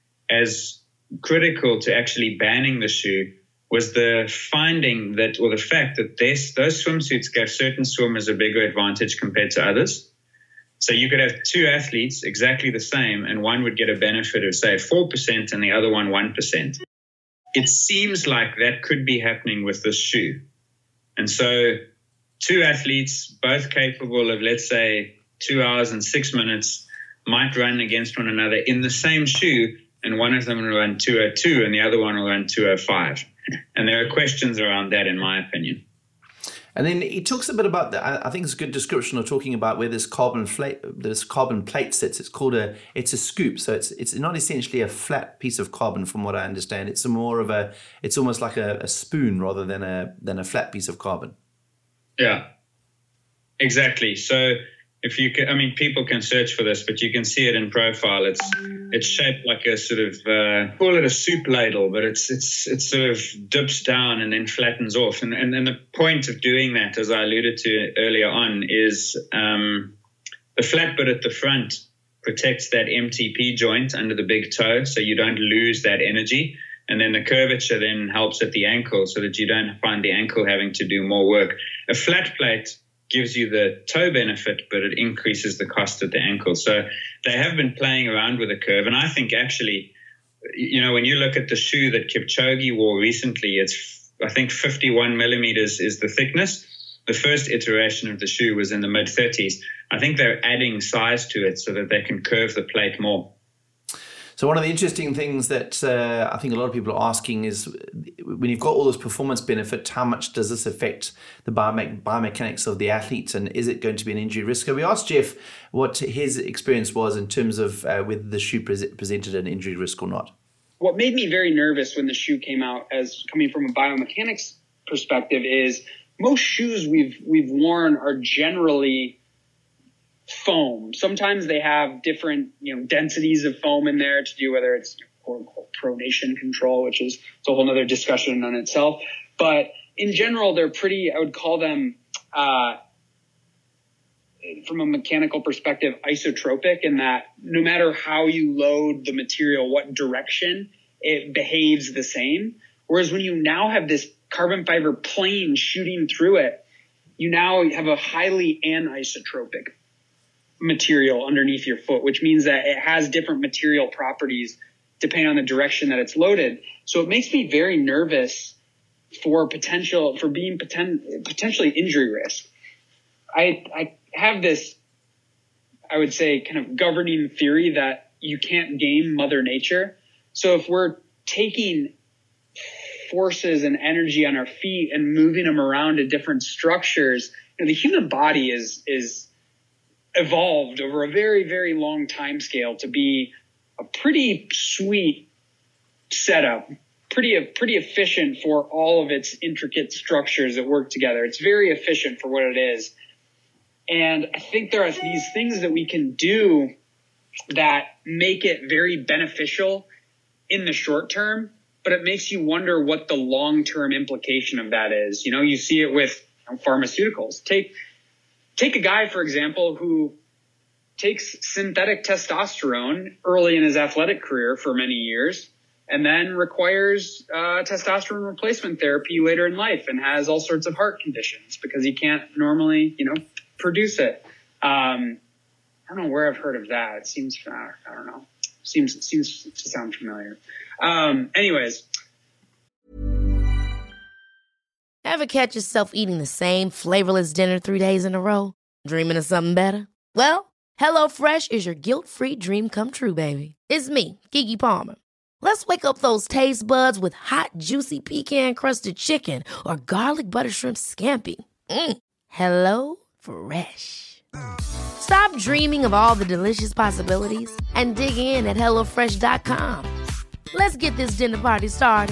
as critical to actually banning the shoe was the finding that, or the fact that those swimsuits gave certain swimmers a bigger advantage compared to others. So you could have 2 athletes exactly the same, and one would get a benefit of, say, 4% and the other one 1%. It seems like that could be happening with this shoe. And so 2 athletes, both capable of, let's say, 2 hours and 6 minutes, might run against one another in the same shoe, and one of them will run 2:02 and the other one will run 2:05. And there are questions around that, in my opinion. And then he talks a bit about I think it's a good description of talking about where this carbon plate sits. It's a scoop, so it's not essentially a flat piece of carbon, from what I understand. It's almost like a spoon rather than a flat piece of carbon. Yeah, exactly. So if you can, people can search for this, but you can see it in profile. It's shaped like a sort of call it a soup ladle, but it sort of dips down and then flattens off. And the point of doing that, as I alluded to earlier on, is the flat bit at the front protects that MTP joint under the big toe, so you don't lose that energy. And then the curvature then helps at the ankle, so that you don't find the ankle having to do more work. A flat plate gives you the toe benefit, but it increases the cost at the ankle. So they have been playing around with the curve. And I think actually, when you look at the shoe that Kipchoge wore recently, I think 51 millimeters is the thickness. The first iteration of the shoe was in the mid-30s. I think they're adding size to it so that they can curve the plate more. So one of the interesting things that I think a lot of people are asking is, when you've got all this performance benefit, how much does this affect the biomechanics of the athlete, and is it going to be an injury risk? So we asked Jeff what his experience was in terms of whether the shoe presented an injury risk or not. What made me very nervous when the shoe came out, as coming from a biomechanics perspective, is most shoes we've worn are generally foam. Sometimes they have different, densities of foam in there to do, whether it's quote unquote pronation control, which is a whole nother discussion on itself. But in general, they're pretty, I would call them, from a mechanical perspective, isotropic, in that no matter how you load the material, what direction, it behaves the same. Whereas when you now have this carbon fiber plane shooting through it, you now have a highly anisotropic material underneath your foot, which means that it has different material properties depending on the direction that it's loaded. So it makes me very nervous for being potentially injury risk. I have this, I would say, kind of governing theory that you can't game Mother Nature. So if we're taking forces and energy on our feet and moving them around to different structures, the human body is evolved over a very, very long time scale to be a pretty sweet setup, pretty efficient for all of its intricate structures that work together. It's very efficient for what it is. And I think there are these things that we can do that make it very beneficial in the short term, but it makes you wonder what the long-term implication of that is. You see it with pharmaceuticals. Take a guy, for example, who takes synthetic testosterone early in his athletic career for many years and then requires testosterone replacement therapy later in life and has all sorts of heart conditions because he can't normally, produce it. I don't know where I've heard of that. It seems, I don't know. Seems to sound familiar. Anyways. Ever catch yourself eating the same flavorless dinner 3 days in a row? Dreaming of something better? Well, HelloFresh is your guilt-free dream come true, baby. It's me, Keke Palmer. Let's wake up those taste buds with hot, juicy pecan-crusted chicken or garlic butter shrimp scampi. HelloFresh. Stop dreaming of all the delicious possibilities and dig in at HelloFresh.com. Let's get this dinner party started.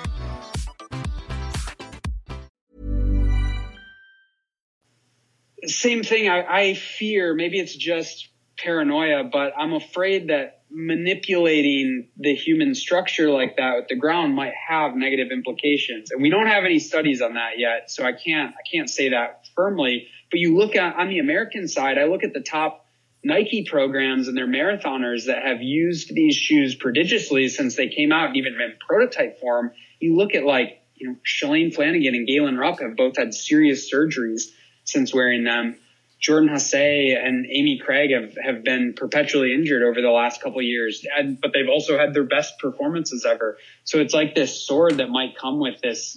Same thing. I fear, maybe it's just paranoia, but I'm afraid that manipulating the human structure like that with the ground might have negative implications. And we don't have any studies on that yet, so I can't say that firmly. But you look at, on the American side, I look at the top Nike programs and their marathoners that have used these shoes prodigiously since they came out, even in prototype form. You look at Shalane Flanagan and Galen Rupp have both had serious surgeries since wearing them. Jordan Hasay and Amy Craig have been perpetually injured over the last couple of years, but they've also had their best performances ever. So it's like this sword that might come with this,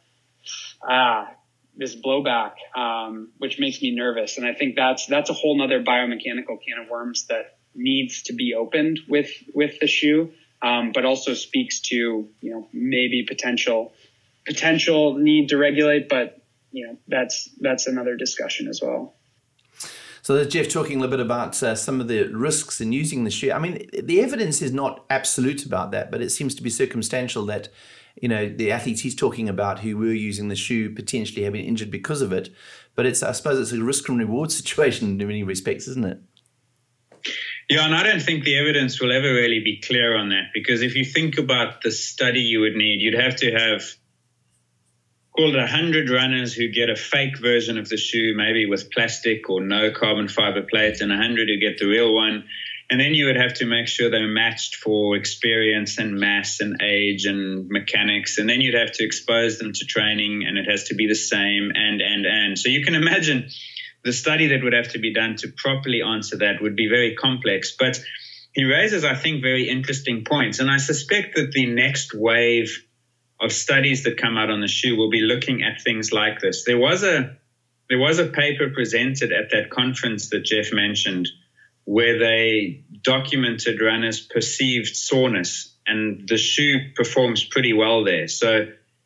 this blowback, which makes me nervous. And I think that's a whole nother biomechanical can of worms that needs to be opened with the shoe, but also speaks to, maybe potential need to regulate, but that's another discussion as well. So there's Jeff talking a little bit about some of the risks in using the shoe. I mean, the evidence is not absolute about that, but it seems to be circumstantial that, the athletes he's talking about who were using the shoe potentially have been injured because of it. But I suppose it's a risk and reward situation in many respects, isn't it? Yeah, and I don't think the evidence will ever really be clear on that, because if you think about the study you would need, you'd have to have called 100 runners who get a fake version of the shoe, maybe with plastic or no carbon fiber plates, and 100 who get the real one. And then you would have to make sure they're matched for experience and mass and age and mechanics. And then you'd have to expose them to training, and it has to be the same and. So you can imagine the study that would have to be done to properly answer that would be very complex. But he raises, I think, very interesting points. And I suspect that the next wave of studies that come out on the shoe will be looking at things like this. There was a paper presented at that conference that Jeff mentioned where they documented runners' perceived soreness, and the shoe performs pretty well there. So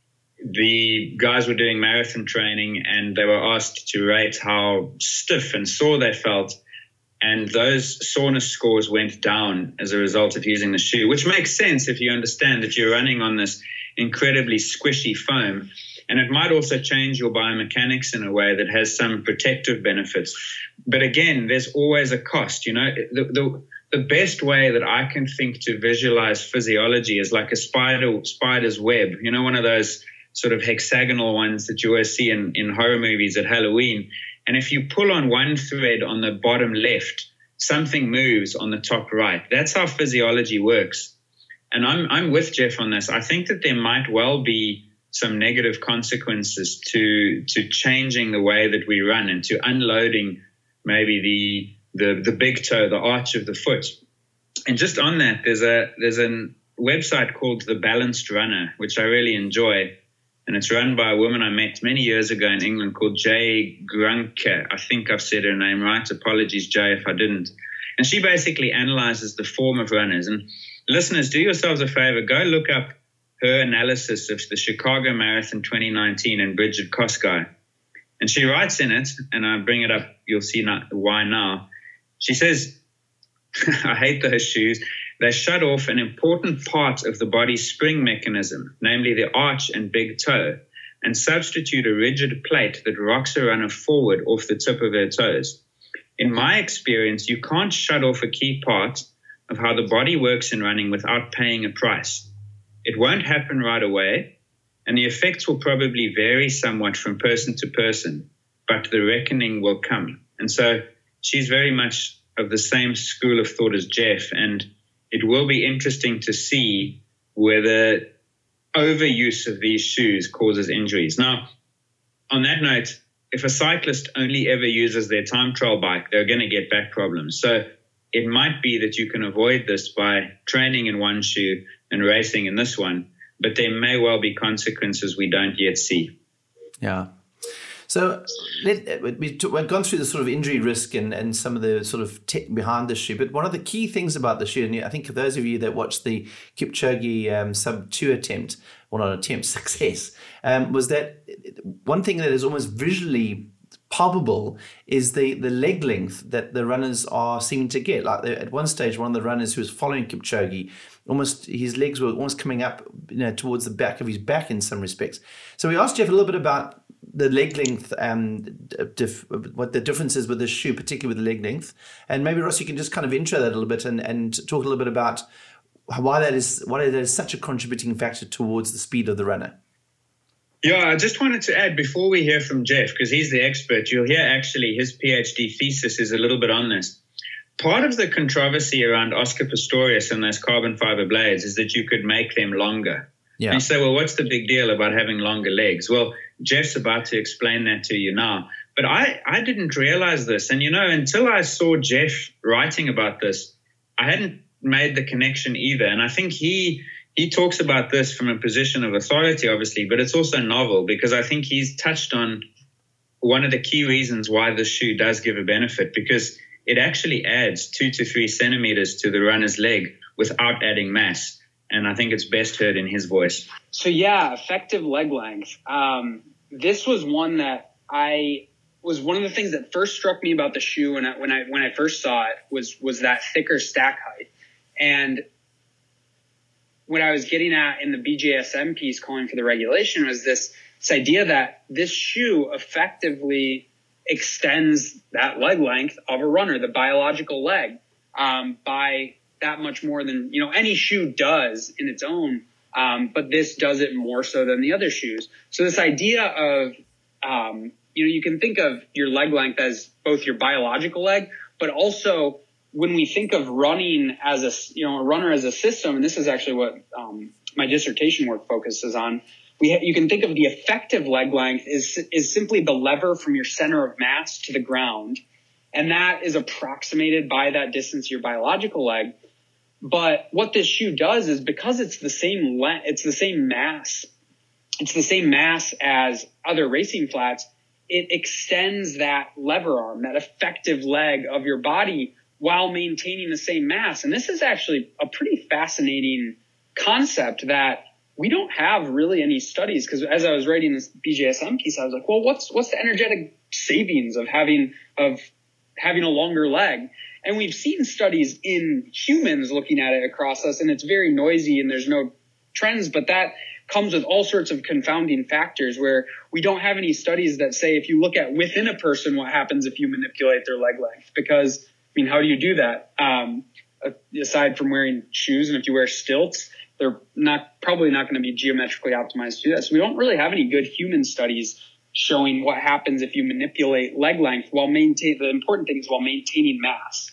the guys were doing marathon training and they were asked to rate how stiff and sore they felt. And those soreness scores went down as a result of using the shoe, which makes sense if you understand that you're running on this incredibly squishy foam. And it might also change your biomechanics in a way that has some protective benefits. But again, there's always a cost. You know, the best way that I can think to visualize physiology is like a spider's web, you know, one of those sort of hexagonal ones that you always see in horror movies at Halloween. And if you pull on one thread on the bottom left, something moves on the top right. That's how physiology works. And I'm with Jeff on this. I think that there might well be some negative consequences to changing the way that we run and to unloading maybe the big toe, the arch of the foot. And just on that, there's a website called The Balanced Runner, which I really enjoy. And it's run by a woman I met many years ago in England called Jay Grunke. I think I've said her name right. Apologies, Jay, if I didn't. And she basically analyzes the form of runners. And listeners, do yourselves a favor. Go look up her analysis of the Chicago Marathon 2019 and Bridget Kosgei. And she writes in it, and I bring it up, you'll see why now. She says, I hate those shoes. They shut off an important part of the body's spring mechanism, namely the arch and big toe, and substitute a rigid plate that rocks a runner forward off the tip of their toes. In my experience, you can't shut off a key part of how the body works in running without paying a price. It won't happen right away, and the effects will probably vary somewhat from person to person, but the reckoning will come. And so she's very much of the same school of thought as Jeff, and it will be interesting to see whether overuse of these shoes causes injuries. Now, on that note, if a cyclist only ever uses their time trial bike, they're going to get back problems. So it might be that you can avoid this by training in one shoe and racing in this one, but there may well be consequences we don't yet see. Yeah. So we've gone through the sort of injury risk and some of the sort of tech behind the shoe, but one of the key things about the shoe, and I think for those of you that watched the Kipchoge sub-2 attempt, well, not attempt, success, was that one thing that is almost visually palpable is the leg length that the runners are seeming to get. Like at one stage, one of the runners who was following Kipchoge, almost his legs were almost coming up, towards the back of his back in some respects. So we asked Jeff a little bit about the leg length, what the difference is with the shoe, particularly with the leg length. And maybe, Ross, you can just kind of intro that a little bit and talk a little bit about why that is such a contributing factor towards the speed of the runner. Yeah, I just wanted to add before we hear from Jeff, because he's the expert, you'll hear actually his PhD thesis is a little bit on this. Part of the controversy around Oscar Pistorius and those carbon fiber blades is that you could make them longer. Yeah. And you say, well, what's the big deal about having longer legs? Well, Jeff's about to explain that to you now. But I didn't realize this. And, until I saw Jeff writing about this, I hadn't made the connection either. And I think he talks about this from a position of authority, obviously, but it's also novel because I think he's touched on one of the key reasons why this shoe does give a benefit, because it actually adds 2 to 3 centimeters to the runner's leg without adding mass. And I think it's best heard in his voice. So yeah, effective leg length. This was one that was one of the things that first struck me about the shoe when I first saw it was that thicker stack height. And what I was getting at in the BJSM piece calling for the regulation was this idea that this shoe effectively extends that leg length of a runner, the biological leg, by that much more than, any shoe does in its own. But this does it more so than the other shoes. So this idea of, you can think of your leg length as both your biological leg, but also when we think of running as a runner as a system, and this is actually what my dissertation work focuses on, you can think of the effective leg length is simply the lever from your center of mass to the ground. And that is approximated by that distance of your biological leg. But what this shoe does is, because it's the same mass as other racing flats, it extends that lever arm, that effective leg of your body, while maintaining the same mass. And this is actually a pretty fascinating concept that we don't have really any studies, because as I was writing this BJSM piece, I was like, well, what's the energetic savings of having a longer leg? And we've seen studies in humans looking at it across us, and it's very noisy and there's no trends, but that comes with all sorts of confounding factors where we don't have any studies that say, if you look at within a person, what happens if you manipulate their leg length? Because, how do you do that? Aside from wearing shoes, and if you wear stilts, they're probably not going to be geometrically optimized to do that. So we don't really have any good human studies showing what happens if you manipulate leg length the important thing is while maintaining mass.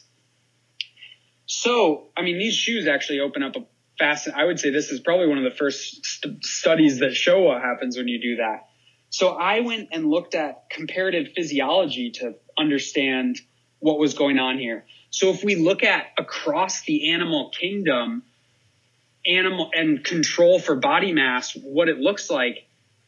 So, these shoes actually open up I would say this is probably one of the first studies that show what happens when you do that. So I went and looked at comparative physiology to understand what was going on here. So if we look at across the animal kingdom, and control for body mass, what it looks like,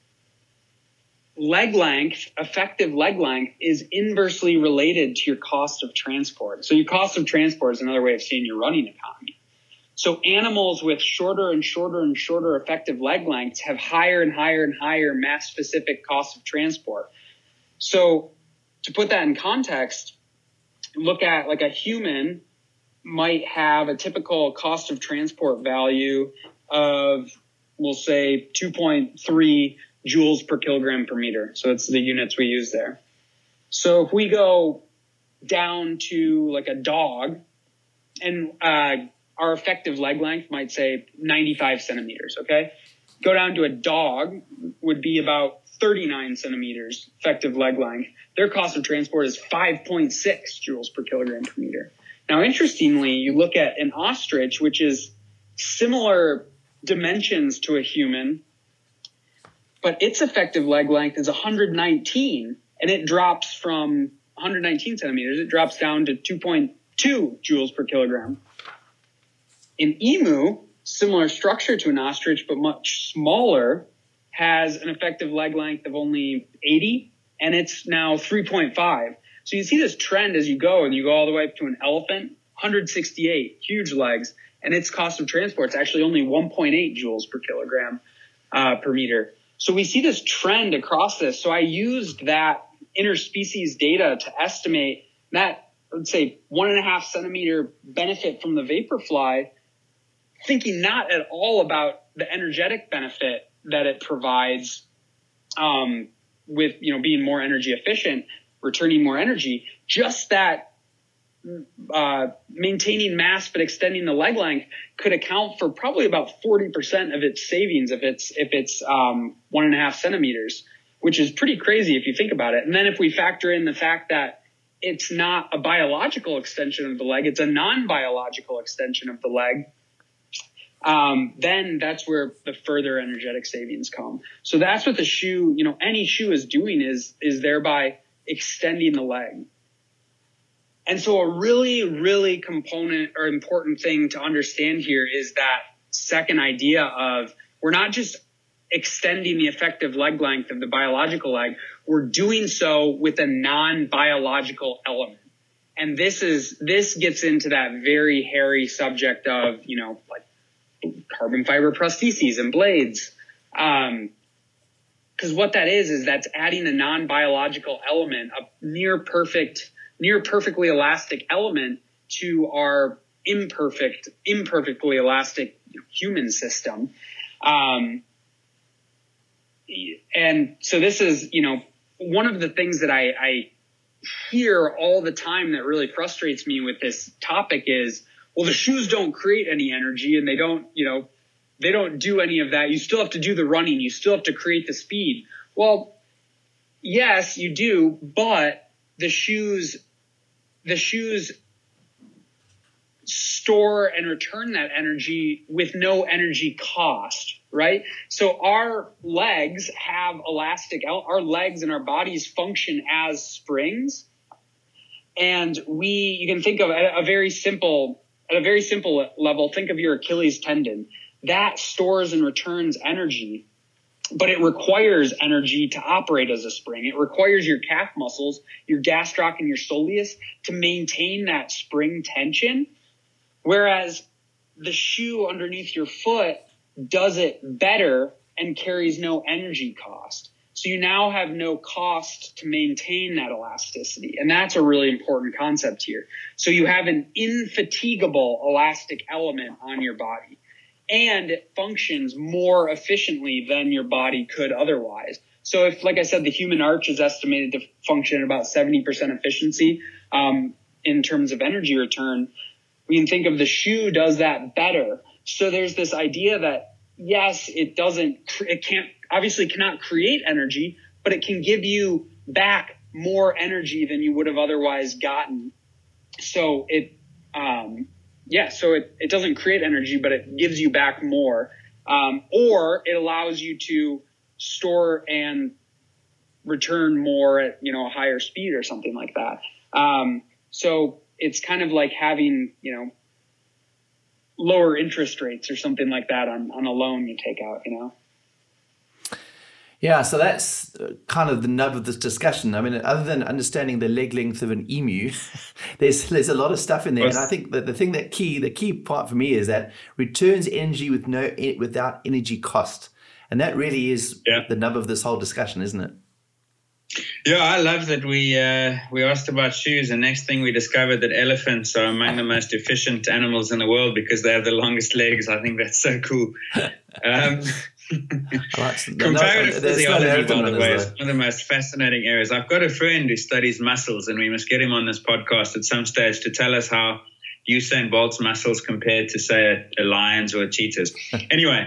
effective leg length is inversely related to your cost of transport. So your cost of transport is another way of saying your running economy. So animals with shorter and shorter and shorter effective leg lengths have higher and higher and higher mass specific cost of transport. So to put that in context, look at like a human might have a typical cost of transport value of, we'll say, 2.3 joules per kilogram per meter. So it's the units we use there. So if we go down to like a dog, and our effective leg length might say 95 centimeters, okay? Go down to a dog would be about 39 centimeters effective leg length. Their cost of transport is 5.6 joules per kilogram per meter. Now, interestingly, you look at an ostrich, which is similar dimensions to a human, but its effective leg length is 119, and it drops from 119 centimeters. It drops down to 2.2 joules per kilogram. An emu, similar structure to an ostrich, but much smaller, has an effective leg length of only 80, and it's now 3.5. So you see this trend as you go, and you go all the way up to an elephant, 168, huge legs, and its cost of transport is actually only 1.8 joules per kilogram per meter. So we see this trend across this. So I used that interspecies data to estimate that, let's say, 1.5 centimeter benefit from the vaporfly, thinking not at all about the energetic benefit that it provides with, being more energy efficient, returning more energy, just that maintaining mass but extending the leg length could account for probably about 40% of its savings if it's 1.5 centimeters, which is pretty crazy if you think about it. And then if we factor in the fact that it's not a biological extension of the leg, it's a non-biological extension of the leg, then that's where the further energetic savings come. So that's what the shoe, any shoe is doing is thereby extending the leg. And so a really, really component or important thing to understand here is that second idea of we're not just extending the effective leg length of the biological leg, we're doing so with a non-biological element. And this gets into that very hairy subject of, like carbon fiber prostheses and blades. Because what that is that's adding a non-biological element, a near perfectly elastic element to our imperfectly elastic human system. And so this is, one of the things that I hear all the time that really frustrates me with this topic is, well, the shoes don't create any energy and they don't do any of that. You still have to do the running. You still have to create the speed. Well, yes, you do, but the shoes store and return that energy with no energy cost, right? So our legs have our legs and our bodies function as springs. And you can think of at a very simple level, think of your Achilles tendon. That stores and returns energy, but it requires energy to operate as a spring. It requires your calf muscles, your gastroc and your soleus to maintain that spring tension. Whereas the shoe underneath your foot does it better and carries no energy cost. So you now have no cost to maintain that elasticity. And that's a really important concept here. So you have an infatigable elastic element on your body, and it functions more efficiently than your body could otherwise. So if, like I said, the human arch is estimated to function at about 70% efficiency in terms of energy return, we can think of the shoe does that better. So there's this idea that, yes, it cannot create energy, but it can give you back more energy than you would have otherwise gotten. So it doesn't create energy, but it gives you back more, or it allows you to store and return more at, a higher speed or something like that. So it's kind of like having, lower interest rates or something like that on a loan you take out, Yeah, so that's kind of the nub of this discussion. I mean, other than understanding the leg length of an emu, there's a lot of stuff in there. And I think that the key part for me is that returns energy without energy cost. And that really is the nub of this whole discussion, isn't it? Yeah, I love that we asked about shoes, and next thing we discovered that elephants are among the most efficient animals in the world because they have the longest legs. I think that's so cool. Comparative physiology, by the way, is one of the most fascinating areas. I've got a friend who studies muscles, and we must get him on this podcast at some stage to tell us how Usain Bolt's muscles compared to, say, a lion's or a cheetah's. Anyway,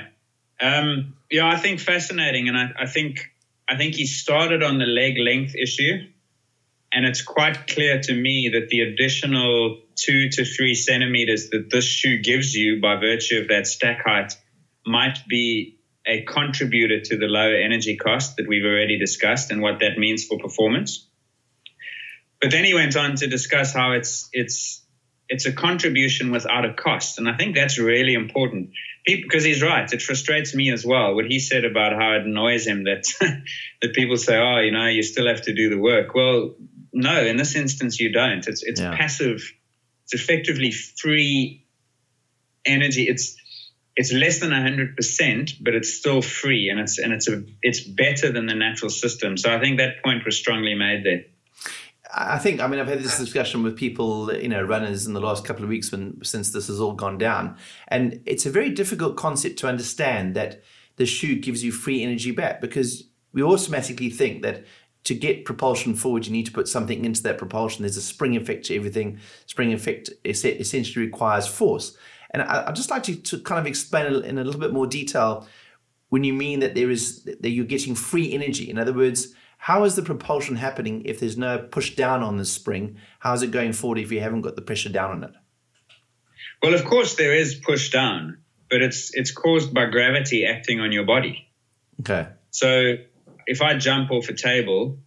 I think fascinating, and I think he started on the leg length issue, and it's quite clear to me that the additional 2 to 3 centimeters that this shoe gives you by virtue of that stack height might be a contributor to the lower energy cost that we've already discussed and what that means for performance. But then he went on to discuss how it's a contribution without a cost. And I think that's really important because he's right. It frustrates me as well. What he said about how it annoys him that that people say, you still have to do the work. Well, no, in this instance, you don't. It's passive. It's effectively free energy. It's less than 100%, but it's still free, and it's better than the natural system. So I think that point was strongly made there. I've had this discussion with people, runners in the last couple of weeks since this has all gone down. And it's a very difficult concept to understand that the shoe gives you free energy back, because we automatically think that to get propulsion forward, you need to put something into that propulsion. There's a spring effect to everything. Spring effect essentially requires force. And I'd just like to kind of explain in a little bit more detail when you mean that you're getting free energy. In other words, how is the propulsion happening if there's no push down on the spring? How is it going forward if you haven't got the pressure down on it? Well, of course, there is push down, but it's caused by gravity acting on your body. Okay. So if I jump off a table,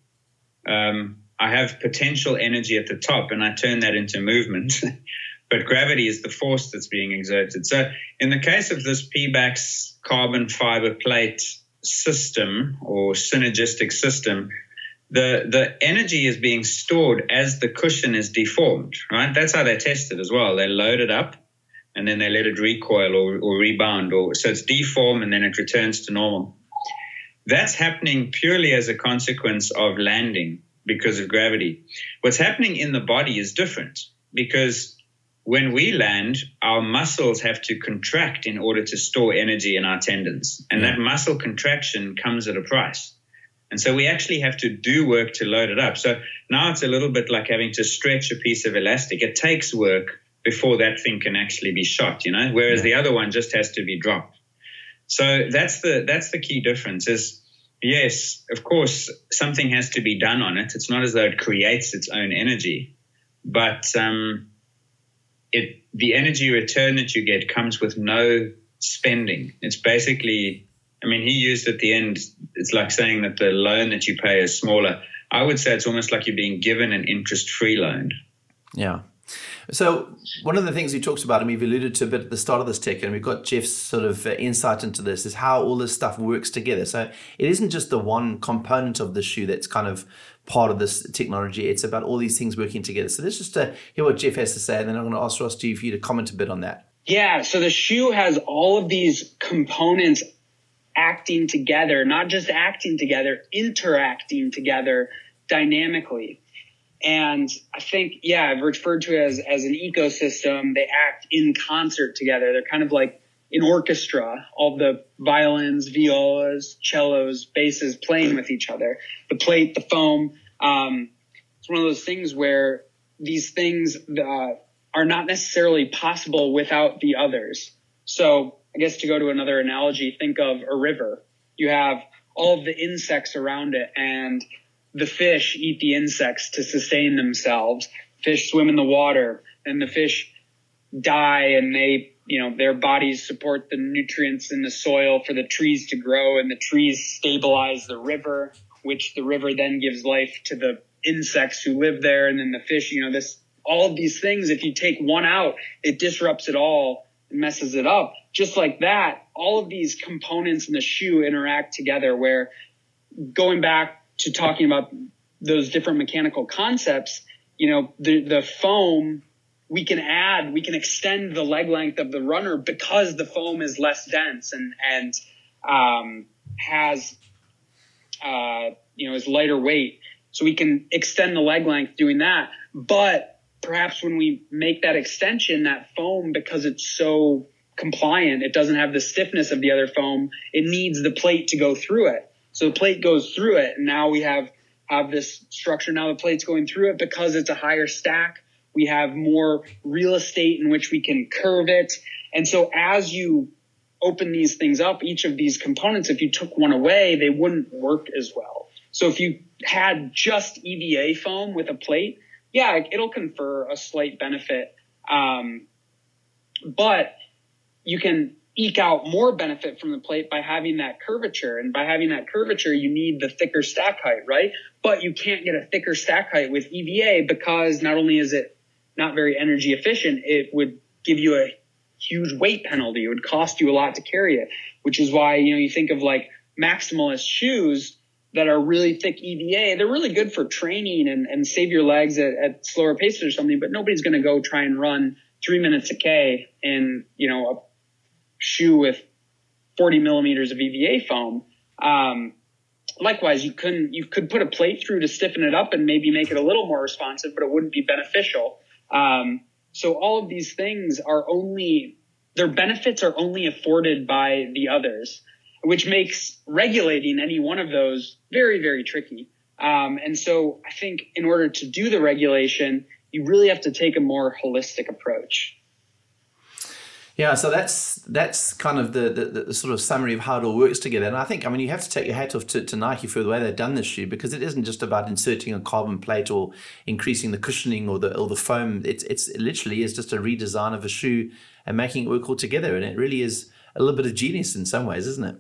I have potential energy at the top, and I turn that into movement. But gravity is the force that's being exerted. So in the case of this Pebax carbon fiber plate system or synergistic system, the energy is being stored as the cushion is deformed, right? That's how they test it as well. They load it up and then they let it recoil or rebound. So it's deformed and then it returns to normal. That's happening purely as a consequence of landing because of gravity. What's happening in the body is different, because when we land, our muscles have to contract in order to store energy in our tendons. And that muscle contraction comes at a price. And so we actually have to do work to load it up. So now it's a little bit like having to stretch a piece of elastic. It takes work before that thing can actually be shot, whereas the other one just has to be dropped. So that's the key difference is, yes, of course, something has to be done on it. It's not as though it creates its own energy, but the energy return that you get comes with no spending. It's basically, I mean, he used at the end, it's like saying that the loan that you pay is smaller. I would say it's almost like you're being given an interest-free loan. Yeah. So one of the things he talks about, and we've alluded to a bit at the start of this tech, and we've got Jeff's sort of insight into this, is how all this stuff works together. So it isn't just the one component of the shoe that's kind of part of this technology. It's about all these things working together. So let's just hear what Jeff has to say, and then I'm going to ask Ross for you to comment a bit on that. Yeah, so the shoe has all of these components acting together, not just acting together, interacting together dynamically. And I think, I've referred to it as an ecosystem. They act in concert together. They're kind of like an orchestra, all the violins, violas, cellos, basses playing with each other. The plate, the foam. It's one of those things where these things are not necessarily possible without the others. So I guess to go to another analogy, think of a river. You have all of the insects around it, and the fish eat the insects to sustain themselves. Fish swim in the water, and the fish die, and they, their bodies support the nutrients in the soil for the trees to grow, and the trees stabilize the river, which the river then gives life to the insects who live there, and then the fish, all of these things, if you take one out, it disrupts it all and messes it up. Just like that, all of these components in the shoe interact together, where going back to talking about those different mechanical concepts, the foam, we can extend the leg length of the runner because the foam is less dense and has, is lighter weight. So we can extend the leg length doing that. But perhaps when we make that extension, that foam, because it's so compliant, it doesn't have the stiffness of the other foam, it needs the plate to go through it. So the plate goes through it, and now we have this structure. Now the plate's going through it because it's a higher stack. We have more real estate in which we can curve it. And so as you open these things up, each of these components, if you took one away, they wouldn't work as well. So if you had just EVA foam with a plate, it'll confer a slight benefit. But you can eke out more benefit from the plate by having that curvature. And by having that curvature, you need the thicker stack height, right? But you can't get a thicker stack height with EVA because not only is it not very energy efficient, it would give you a huge weight penalty. It would cost you a lot to carry it, which is why, you think of like maximalist shoes that are really thick EVA. They're really good for training and save your legs at slower paces or something, but nobody's going to go try and run 3 minutes a K in, a shoe with 40 millimeters of EVA foam. Likewise, you could put a plate through to stiffen it up and maybe make it a little more responsive, but it wouldn't be beneficial. So all of these things their benefits are only afforded by the others, which makes regulating any one of those very, very tricky. And so I think in order to do the regulation, you really have to take a more holistic approach. Yeah, so that's kind of the sort of summary of how it all works together. And I think, you have to take your hat off to Nike for the way they've done this shoe, because it isn't just about inserting a carbon plate or increasing the cushioning or the foam. It literally is just a redesign of a shoe and making it work all together. And it really is a little bit of genius in some ways, isn't it?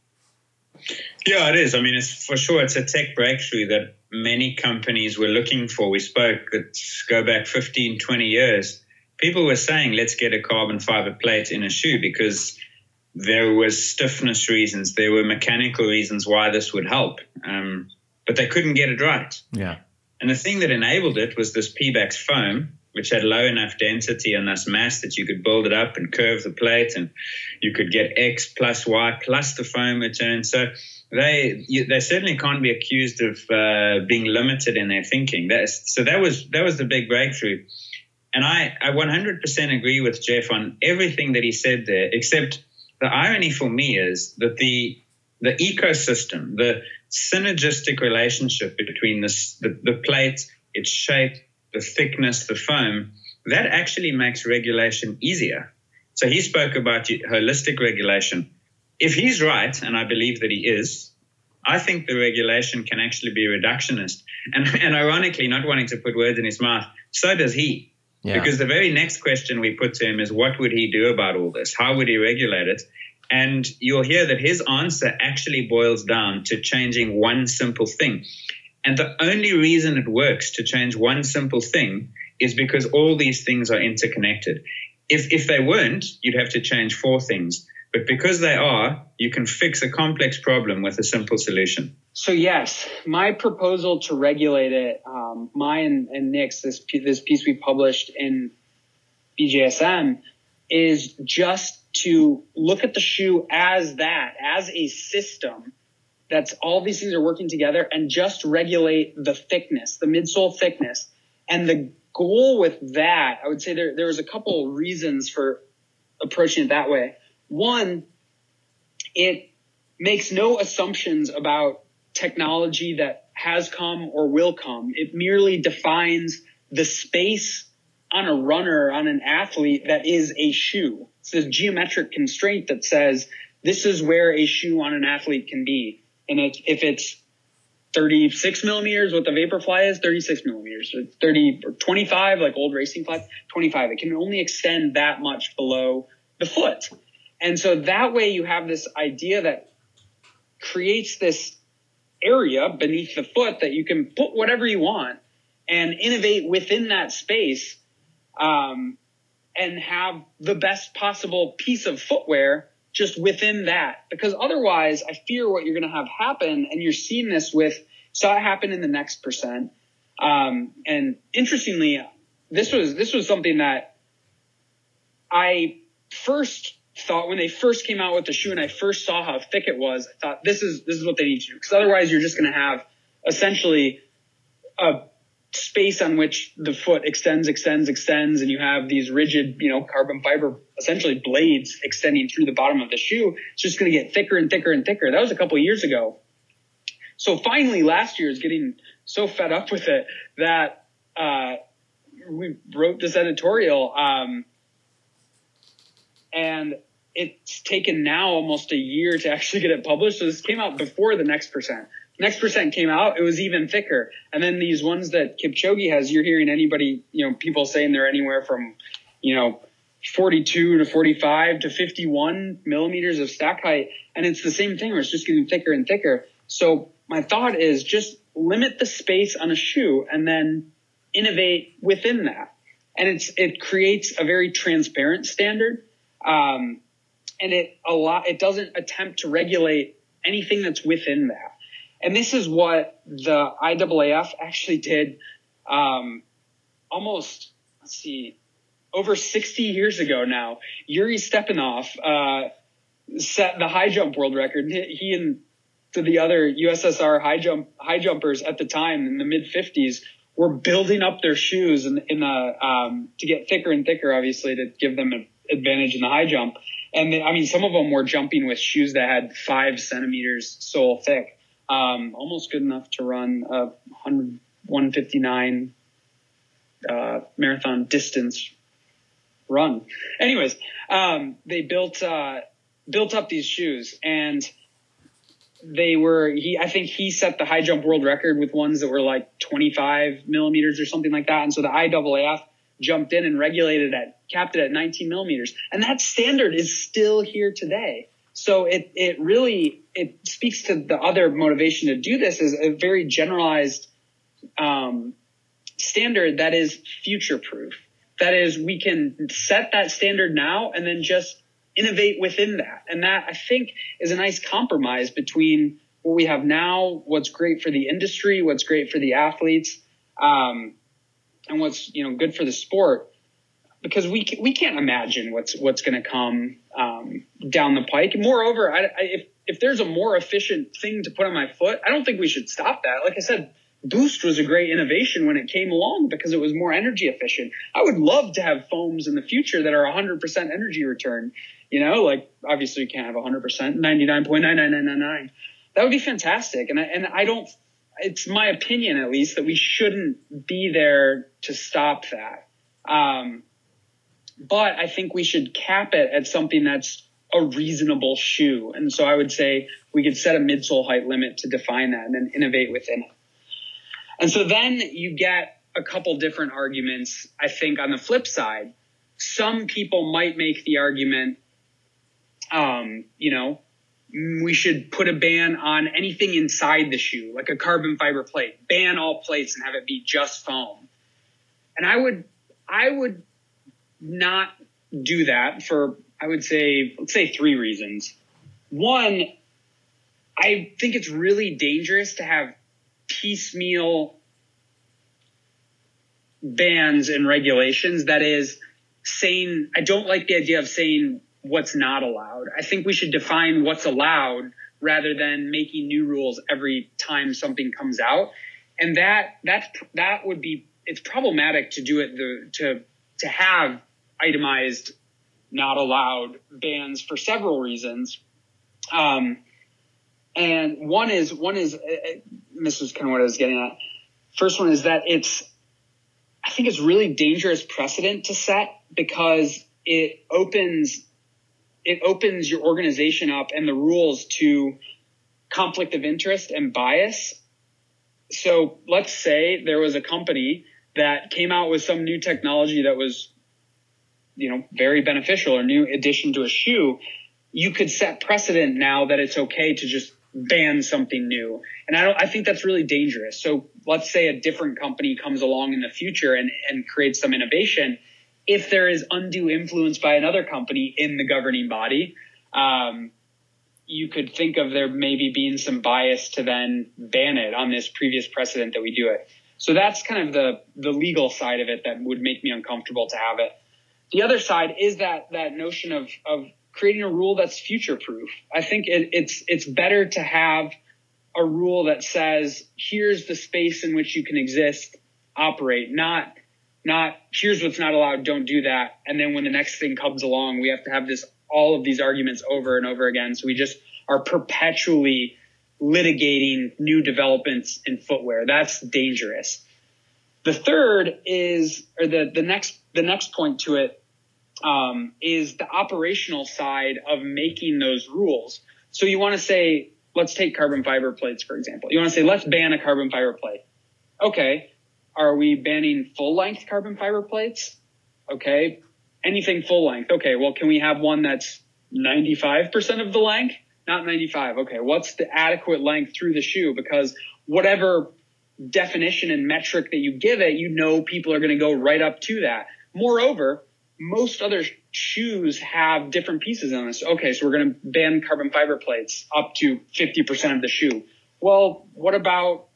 Yeah, it is. It's for sure, it's a tech breakthrough that many companies were looking for. We spoke, let's go back 15, 20 years. People were saying, let's get a carbon fiber plate in a shoe because there was stiffness reasons. There were mechanical reasons why this would help. But they couldn't get it right. Yeah. And the thing that enabled it was this Pebax foam, which had low enough density and thus mass that you could build it up and curve the plate, and you could get X plus Y plus the foam return. So they certainly can't be accused of being limited in their thinking. That was the big breakthrough. And I 100% agree with Jeff on everything that he said there, except the irony for me is that the ecosystem, the synergistic relationship between the plate, its shape, the thickness, the foam, that actually makes regulation easier. So he spoke about holistic regulation. If he's right, and I believe that he is, I think the regulation can actually be reductionist. And ironically, not wanting to put words in his mouth, so does he. Yeah. Because the very next question we put to him is, what would he do about all this? How would he regulate it? And you'll hear that his answer actually boils down to changing one simple thing. And the only reason it works to change one simple thing is because all these things are interconnected. If they weren't, you'd have to change 4 things. But because they are, you can fix a complex problem with a simple solution. So yes, my proposal to regulate it, mine and Nick's, this piece we published in BJSM, is just to look at the shoe as a system that's all these things are working together, and just regulate the thickness, the midsole thickness. And the goal with that, I would say there was a couple reasons for approaching it that way. One, it makes no assumptions about technology that has come or will come. It merely defines the space on a runner, on an athlete, that is a shoe. It's a geometric constraint that says this is where a shoe on an athlete can be. And if it's 36 millimeters, what the Vaporfly is, 36 millimeters, or 30 or 25, like old racing flats, 25. It can only extend that much below the foot. And so that way you have this idea that creates this area beneath the foot that you can put whatever you want and innovate within that space, and have the best possible piece of footwear just within that. Because otherwise, I fear what you're going to have happen, and you're seeing this saw it happen in the Next Percent. And interestingly, this was something that I first thought when they first came out with the shoe and I first saw how thick it was. I thought this is what they need to do, because otherwise you're just going to have essentially a space on which the foot extends, and you have these rigid, carbon fiber, essentially blades extending through the bottom of the shoe. It's just going to get thicker and thicker and thicker. That was a couple of years ago. So finally last year is getting so fed up with it that we wrote this editorial, and it's taken now almost a year to actually get it published. So this came out before the Next Percent. Next Percent came out, it was even thicker. And then these ones that Kipchoge has, you're hearing anybody, people saying they're anywhere from, 42 to 45 to 51 millimeters of stack height. And it's the same thing where it's just getting thicker and thicker. So my thought is just limit the space on a shoe and then innovate within that. And it creates a very transparent standard. And it doesn't attempt to regulate anything that's within that. And this is what the IAAF actually did almost, over 60 years ago now. Yuri Stepanov set the high jump world record. He and the other USSR high jumpers at the time in the mid-50s were building up their shoes to get thicker and thicker, obviously, to give them an advantage in the high jump. And some of them were jumping with shoes that had 5 centimeters sole thick. Almost good enough to run a 159 marathon distance run. Anyways, they built up these shoes, and I think he set the high jump world record with ones that were like 25 millimeters or something like that. And so the IAAF jumped in and capped it at 19 millimeters. And that standard is still here today. So it really speaks to the other motivation to do this is a very generalized standard that is future proof. That is, we can set that standard now and then just innovate within that. And that, I think, is a nice compromise between what we have now, what's great for the industry, what's great for the athletes, and what's good for the sport. Because we can't imagine what's going to come down the pike. Moreover, if there's a more efficient thing to put on my foot, I don't think we should stop that. Like I said, Boost was a great innovation when it came along because it was more energy efficient. I would love to have foams in the future that are 100% energy return. Like obviously you can't have 100%, 99.99999. That would be fantastic. And I don't. It's my opinion, at least, that we shouldn't be there to stop that. But I think we should cap it at something that's a reasonable shoe. And so I would say we could set a midsole height limit to define that and then innovate within it. And so then you get a couple different arguments. I think on the flip side, some people might make the argument, we should put a ban on anything inside the shoe, like a carbon fiber plate, ban all plates and have it be just foam. And I would not do that for, let's say 3 reasons. One, I think it's really dangerous to have piecemeal bans and regulations. That is saying, I don't like the idea of saying what's not allowed. I think we should define what's allowed rather than making new rules every time something comes out. And that would be, it's problematic to do it, to have itemized not allowed bans for several reasons. And one is, this is kind of what I was getting at. First one is that I think it's really dangerous precedent to set, because it opens your organization up and the rules to conflict of interest and bias. So let's say there was a company that came out with some new technology that was, very beneficial, or new addition to a shoe. You could set precedent now that it's okay to just ban something new. And I think that's really dangerous. So let's say a different company comes along in the future and creates some innovation. If there is undue influence by another company in the governing body, you could think of there maybe being some bias to then ban it on this previous precedent that we do it. So that's kind of the legal side of it that would make me uncomfortable to have it. The other side is that notion of creating a rule that's future proof. I think it's better to have a rule that says, here's the space in which you can exist, operate, not here's what's not allowed, don't do that. And then when the next thing comes along, we have to have all of these arguments over and over again. So we just are perpetually litigating new developments in footwear. That's dangerous. The third is, or the next point to it, is the operational side of making those rules. So you want to say, let's take carbon fiber plates, for example. You want to say, let's ban a carbon fiber plate. Okay. Are we banning full length carbon fiber plates? Okay. Anything full length. Okay. Well, can we have one that's 95% of the length? Not 95. Okay. What's the adequate length through the shoe? Because whatever definition and metric that you give it, people are going to go right up to that. Moreover, most other shoes have different pieces on this. Okay, so we're going to ban carbon fiber plates up to 50% of the shoe. Well, what about,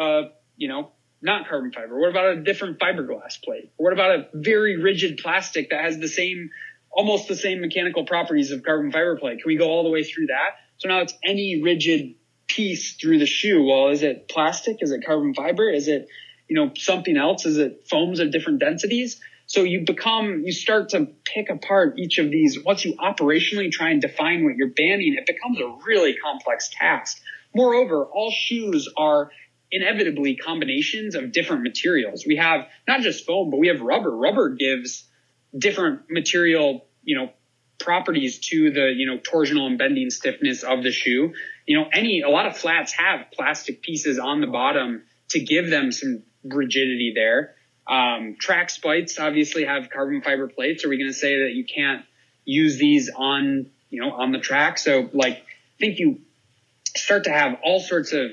not carbon fiber? What about a different fiberglass plate? What about a very rigid plastic that has almost the same mechanical properties of carbon fiber plate? Can we go all the way through that? So now it's any rigid piece through the shoe. Well, is it plastic? Is it carbon fiber? Is it, something else? Is it foams of different densities? So you start to pick apart each of these. Once you operationally try and define what you're banning, it becomes a really complex task. Moreover, all shoes are inevitably combinations of different materials. We have not just foam, but we have rubber. Rubber gives different material, properties to the, torsional and bending stiffness of the shoe. A lot of flats have plastic pieces on the bottom to give them some rigidity there. Track spites obviously have carbon fiber plates. Are we going to say that you can't use these on the track? So I think you start to have all sorts of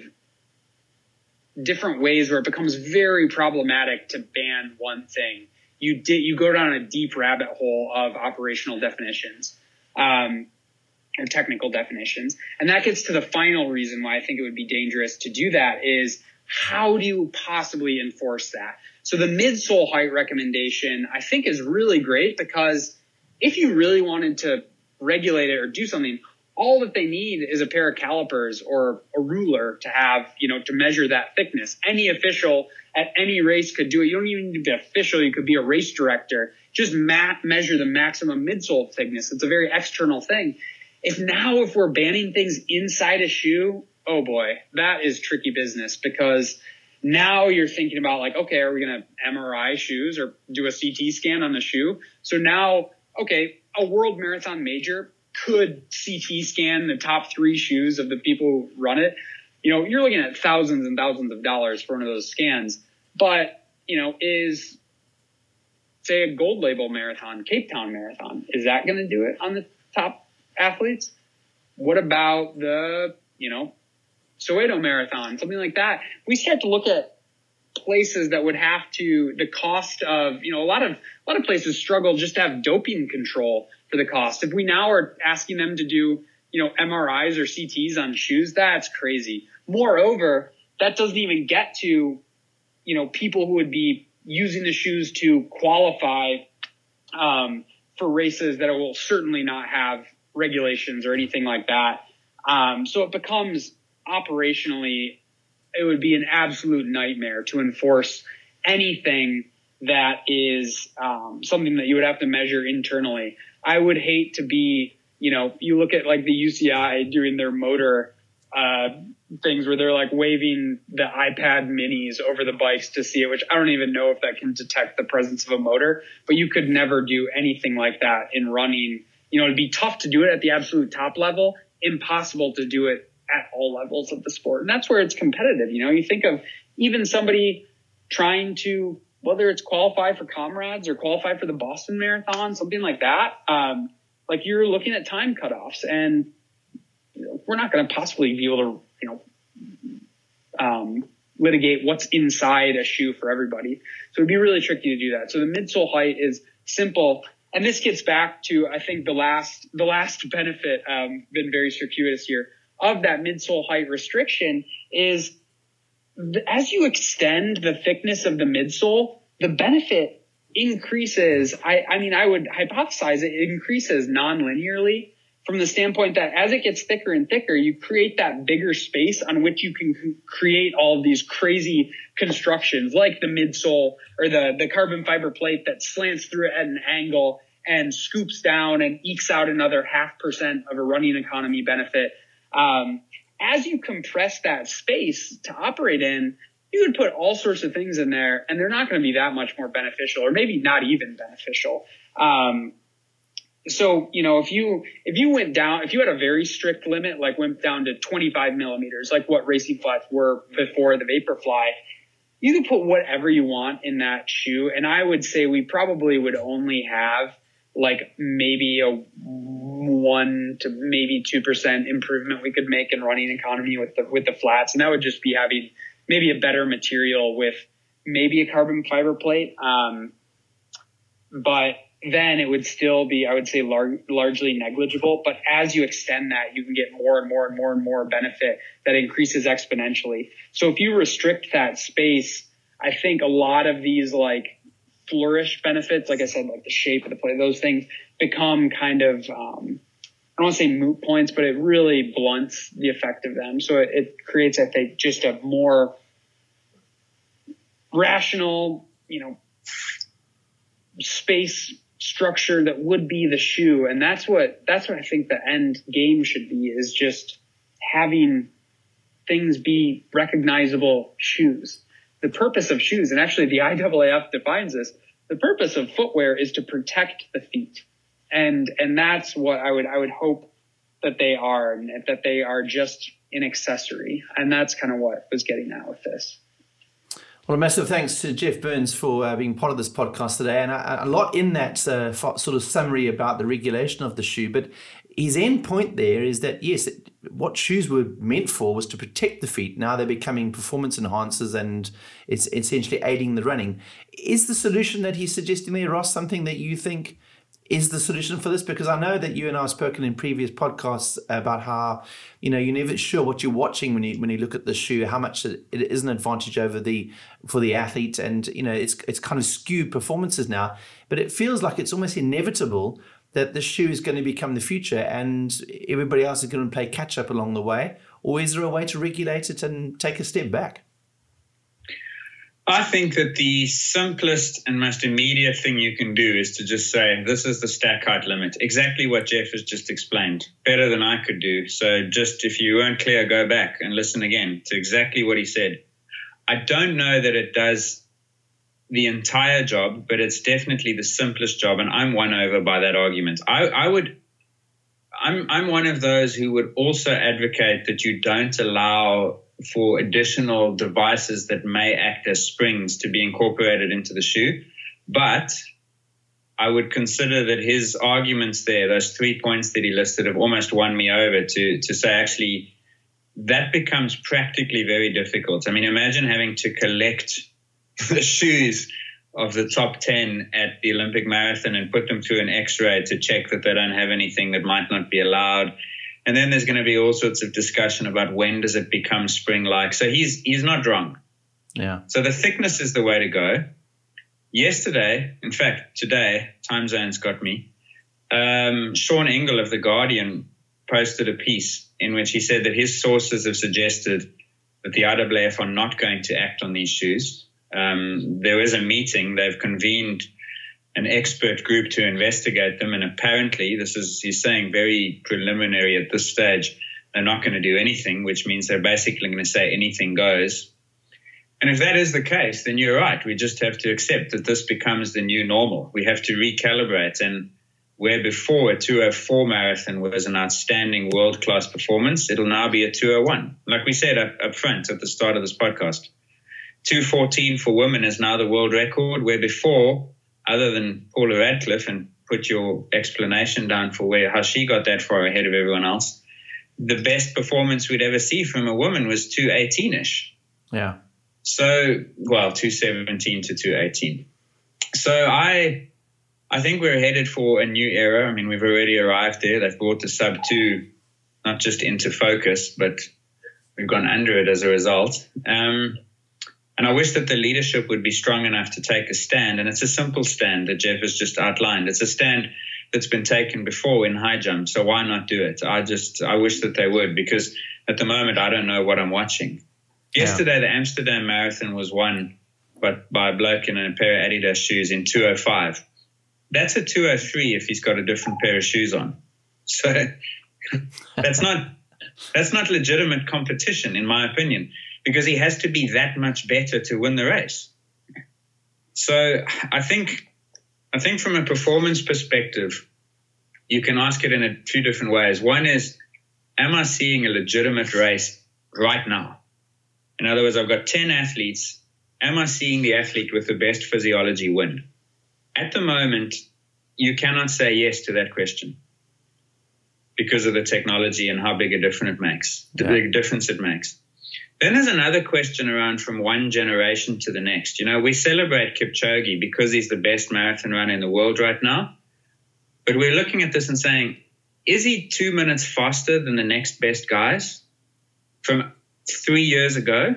different ways where it becomes very problematic to ban one thing. You go down a deep rabbit hole of operational definitions, or technical definitions. And that gets to the final reason why I think it would be dangerous to do that is, how do you possibly enforce that? So the midsole height recommendation, I think, is really great, because if you really wanted to regulate it or do something, all that they need is a pair of calipers or a ruler to have, to measure that thickness. Any official at any race could do it. You don't even need to be official. You could be a race director. Just measure the maximum midsole thickness. It's a very external thing. If we're banning things inside a shoe, oh boy, that is tricky business, because now you're thinking about okay, are we going to MRI shoes or do a CT scan on the shoe? So now, okay, a world marathon major could CT scan the top 3 shoes of the people who run it. You're looking at thousands and thousands of dollars for one of those scans. But is, say, a gold label marathon, Cape Town Marathon. Is that going to do it on the top athletes? What about the, Soweto Marathon, something like that? We start to look at places that would have to, the cost of, a lot of places struggle just to have doping control for the cost. If we now are asking them to do, MRIs or CTs on shoes, that's crazy. Moreover, that doesn't even get to, people who would be using the shoes to qualify for races that will certainly not have regulations or anything like that. So it becomes operationally, it would be an absolute nightmare to enforce anything that is something that you would have to measure internally. I would hate to be, you look at like the UCI doing their motor things where they're like waving the iPad minis over the bikes to see it, which I don't even know if that can detect the presence of a motor, but you could never do anything like that in running. It'd be tough to do it at the absolute top level, impossible to do it at all levels of the sport. And that's where it's competitive. You think of even somebody trying to, whether it's qualify for Comrades or qualify for the Boston Marathon, something like that. Like you're looking at time cutoffs, and we're not going to possibly be able to, litigate what's inside a shoe for everybody. So it'd be really tricky to do that. So the midsole height is simple. And this gets back to, I think, the last benefit, been very circuitous here, of that midsole height restriction is as you extend the thickness of the midsole, the benefit increases. I would hypothesize it increases non-linearly from the standpoint that as it gets thicker and thicker, you create that bigger space on which you can create all of these crazy constructions like the midsole or the carbon fiber plate that slants through it at an angle and scoops down and ekes out another 0.5% of a running economy benefit. As you compress that space to operate in, you could put all sorts of things in there and they're not going to be that much more beneficial, or maybe not even beneficial. So, if you went down, if you had a very strict limit, like went down to 25 millimeters, like what Racing Flats were before the Vaporfly, you could put whatever you want in that shoe. And I would say we probably would only have like maybe a 1 to maybe 2% improvement we could make in running economy with the flats. And that would just be having maybe a better material with maybe a carbon fiber plate. But then it would still be, I would say, largely negligible. But as you extend that, you can get more and more and more and more benefit that increases exponentially. So if you restrict that space, I think a lot of these like flourish benefits, like I said, like the shape of the plate, those things become kind of, I don't want to say moot points, but it really blunts the effect of them. So it creates, I think, just a more rational, space structure that would be the shoe. And that's what I think the end game should be, is just having things be recognizable shoes. The purpose of shoes, and actually the IAAF defines this, the purpose of footwear is to protect the feet. And that's what I would hope that they are, and that they are just an accessory. And that's kind of what I was getting at with this. Well, a massive thanks to Jeff Burns for being part of this podcast today, and a lot in that sort of summary about the regulation of the shoe. But his end point there is that, yes, what shoes were meant for was to protect the feet. Now they're becoming performance enhancers, and it's essentially aiding the running. Is the solution that he's suggesting there, Ross, something that you think is the solution for this? Because I know that you and I have spoken in previous podcasts about how, you're never sure what you're watching when you look at the shoe, how much it is an advantage for the athlete. And, it's kind of skewed performances now, but it feels like it's almost inevitable that the shoe is going to become the future and everybody else is going to play catch up along the way. Or is there a way to regulate it and take a step back? I think that the simplest and most immediate thing you can do is to just say, this is the stack height limit. Exactly what Jeff has just explained, better than I could do. So just if you weren't clear, go back and listen again to exactly what he said. I don't know that it does the entire job, but it's definitely the simplest job. And I'm won over by that argument. I'm one of those who would also advocate that you don't allow for additional devices that may act as springs to be incorporated into the shoe. But I would consider that his arguments there, those 3 points that he listed, have almost won me over to say, actually, that becomes practically very difficult. I mean, imagine having to collect the shoes of the top 10 at the Olympic marathon and put them through an X-ray to check that they don't have anything that might not be allowed. And then there's going to be all sorts of discussion about when does it become spring-like. So he's not wrong. Yeah. So the thickness is the way to go. Yesterday, in fact, today, time zones got me. Sean Ingle of The Guardian posted a piece in which he said that his sources have suggested that the IAAF are not going to act on these shoes. There is a meeting. They've convened an expert group to investigate them. And apparently, he's saying, very preliminary at this stage, they're not going to do anything, which means they're basically going to say anything goes. And if that is the case, then you're right. We just have to accept that this becomes the new normal. We have to recalibrate. And where before a 2:04 marathon was an outstanding world-class performance, it'll now be a 2:01. Like we said up front at the start of this podcast, 2:14 for women is now the world record, where before, other than Paula Radcliffe, and put your explanation down for how she got that far ahead of everyone else, the best performance we'd ever see from a woman was 2:18-ish. Yeah. So, 2:17 to 2:18. So I think we're headed for a new era. I mean, we've already arrived there. They've brought the sub-2 not just into focus, but we've gone under it as a result. And I wish that the leadership would be strong enough to take a stand. And it's a simple stand that Jeff has just outlined. It's a stand that's been taken before in high jump. So why not do it? I wish that they would, because at the moment, I don't know what I'm watching. Yesterday, the Amsterdam Marathon was won by a bloke in a pair of Adidas shoes in 2:05. That's a 2:03 if he's got a different pair of shoes on. So that's not legitimate competition, in my opinion, because he has to be that much better to win the race. So I think from a performance perspective, you can ask it in a few different ways. One is, am I seeing a legitimate race right now? In other words, I've got 10 athletes. Am I seeing the athlete with the best physiology win? At the moment, you cannot say yes to that question because of the technology and how big a difference it makes. Then there's another question around from one generation to the next. You know, we celebrate Kipchoge because he's the best marathon runner in the world right now. But we're looking at this and saying, is he 2 minutes faster than the next best guys from 3 years ago?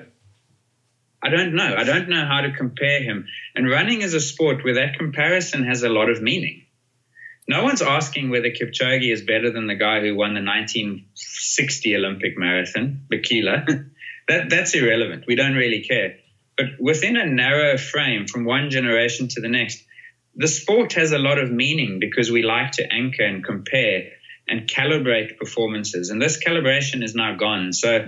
I don't know. I don't know how to compare him. And running is a sport where that comparison has a lot of meaning. No one's asking whether Kipchoge is better than the guy who won the 1960 Olympic marathon, Bikila. That's irrelevant. We don't really care. But within a narrow frame from one generation to the next, the sport has a lot of meaning because we like to anchor and compare and calibrate performances. And this calibration is now gone. So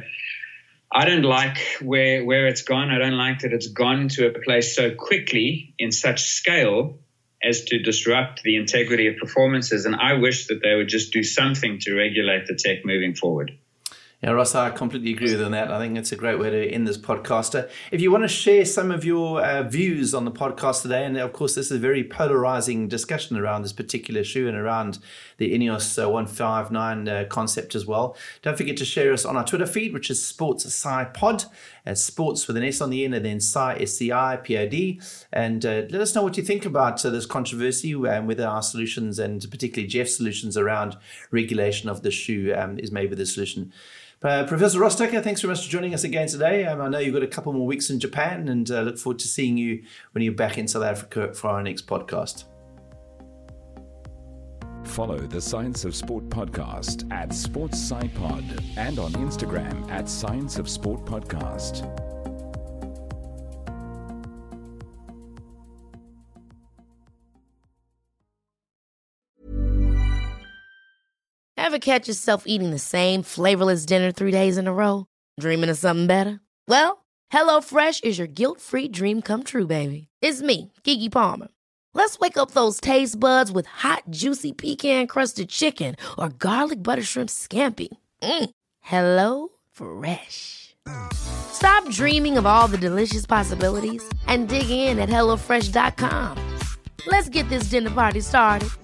I don't like where it's gone. I don't like that it's gone to a place so quickly in such scale as to disrupt the integrity of performances. And I wish that they would just do something to regulate the tech moving forward. Yeah, Ross, I completely agree with you on that. I think it's a great way to end this podcast. If you want to share some of your views on the podcast today, and of course, this is a very polarizing discussion around this particular shoe and around the Ineos 159 concept as well. Don't forget to share us on our Twitter feed, which is Sports Sci Pod, sports with an S on the end, and then Sci, SCI-POD. And let us know what you think about this controversy and whether our solutions, and particularly Jeff's solutions around regulation of the shoe, is maybe the solution. Professor Ross Tucker, thanks very much for joining us again today. I know you've got a couple more weeks in Japan, and look forward to seeing you when you're back in South Africa for our next podcast. Follow the Science of Sport podcast at SportsSciPod and on Instagram at Science of Sport Podcast. Ever catch yourself eating the same flavorless dinner 3 days in a row? Dreaming of something better? Well, HelloFresh is your guilt-free dream come true, baby. It's me, Keke Palmer. Let's wake up those taste buds with hot, juicy pecan-crusted chicken or garlic butter shrimp scampi. Hello Fresh. Stop dreaming of all the delicious possibilities and dig in at HelloFresh.com. Let's get this dinner party started.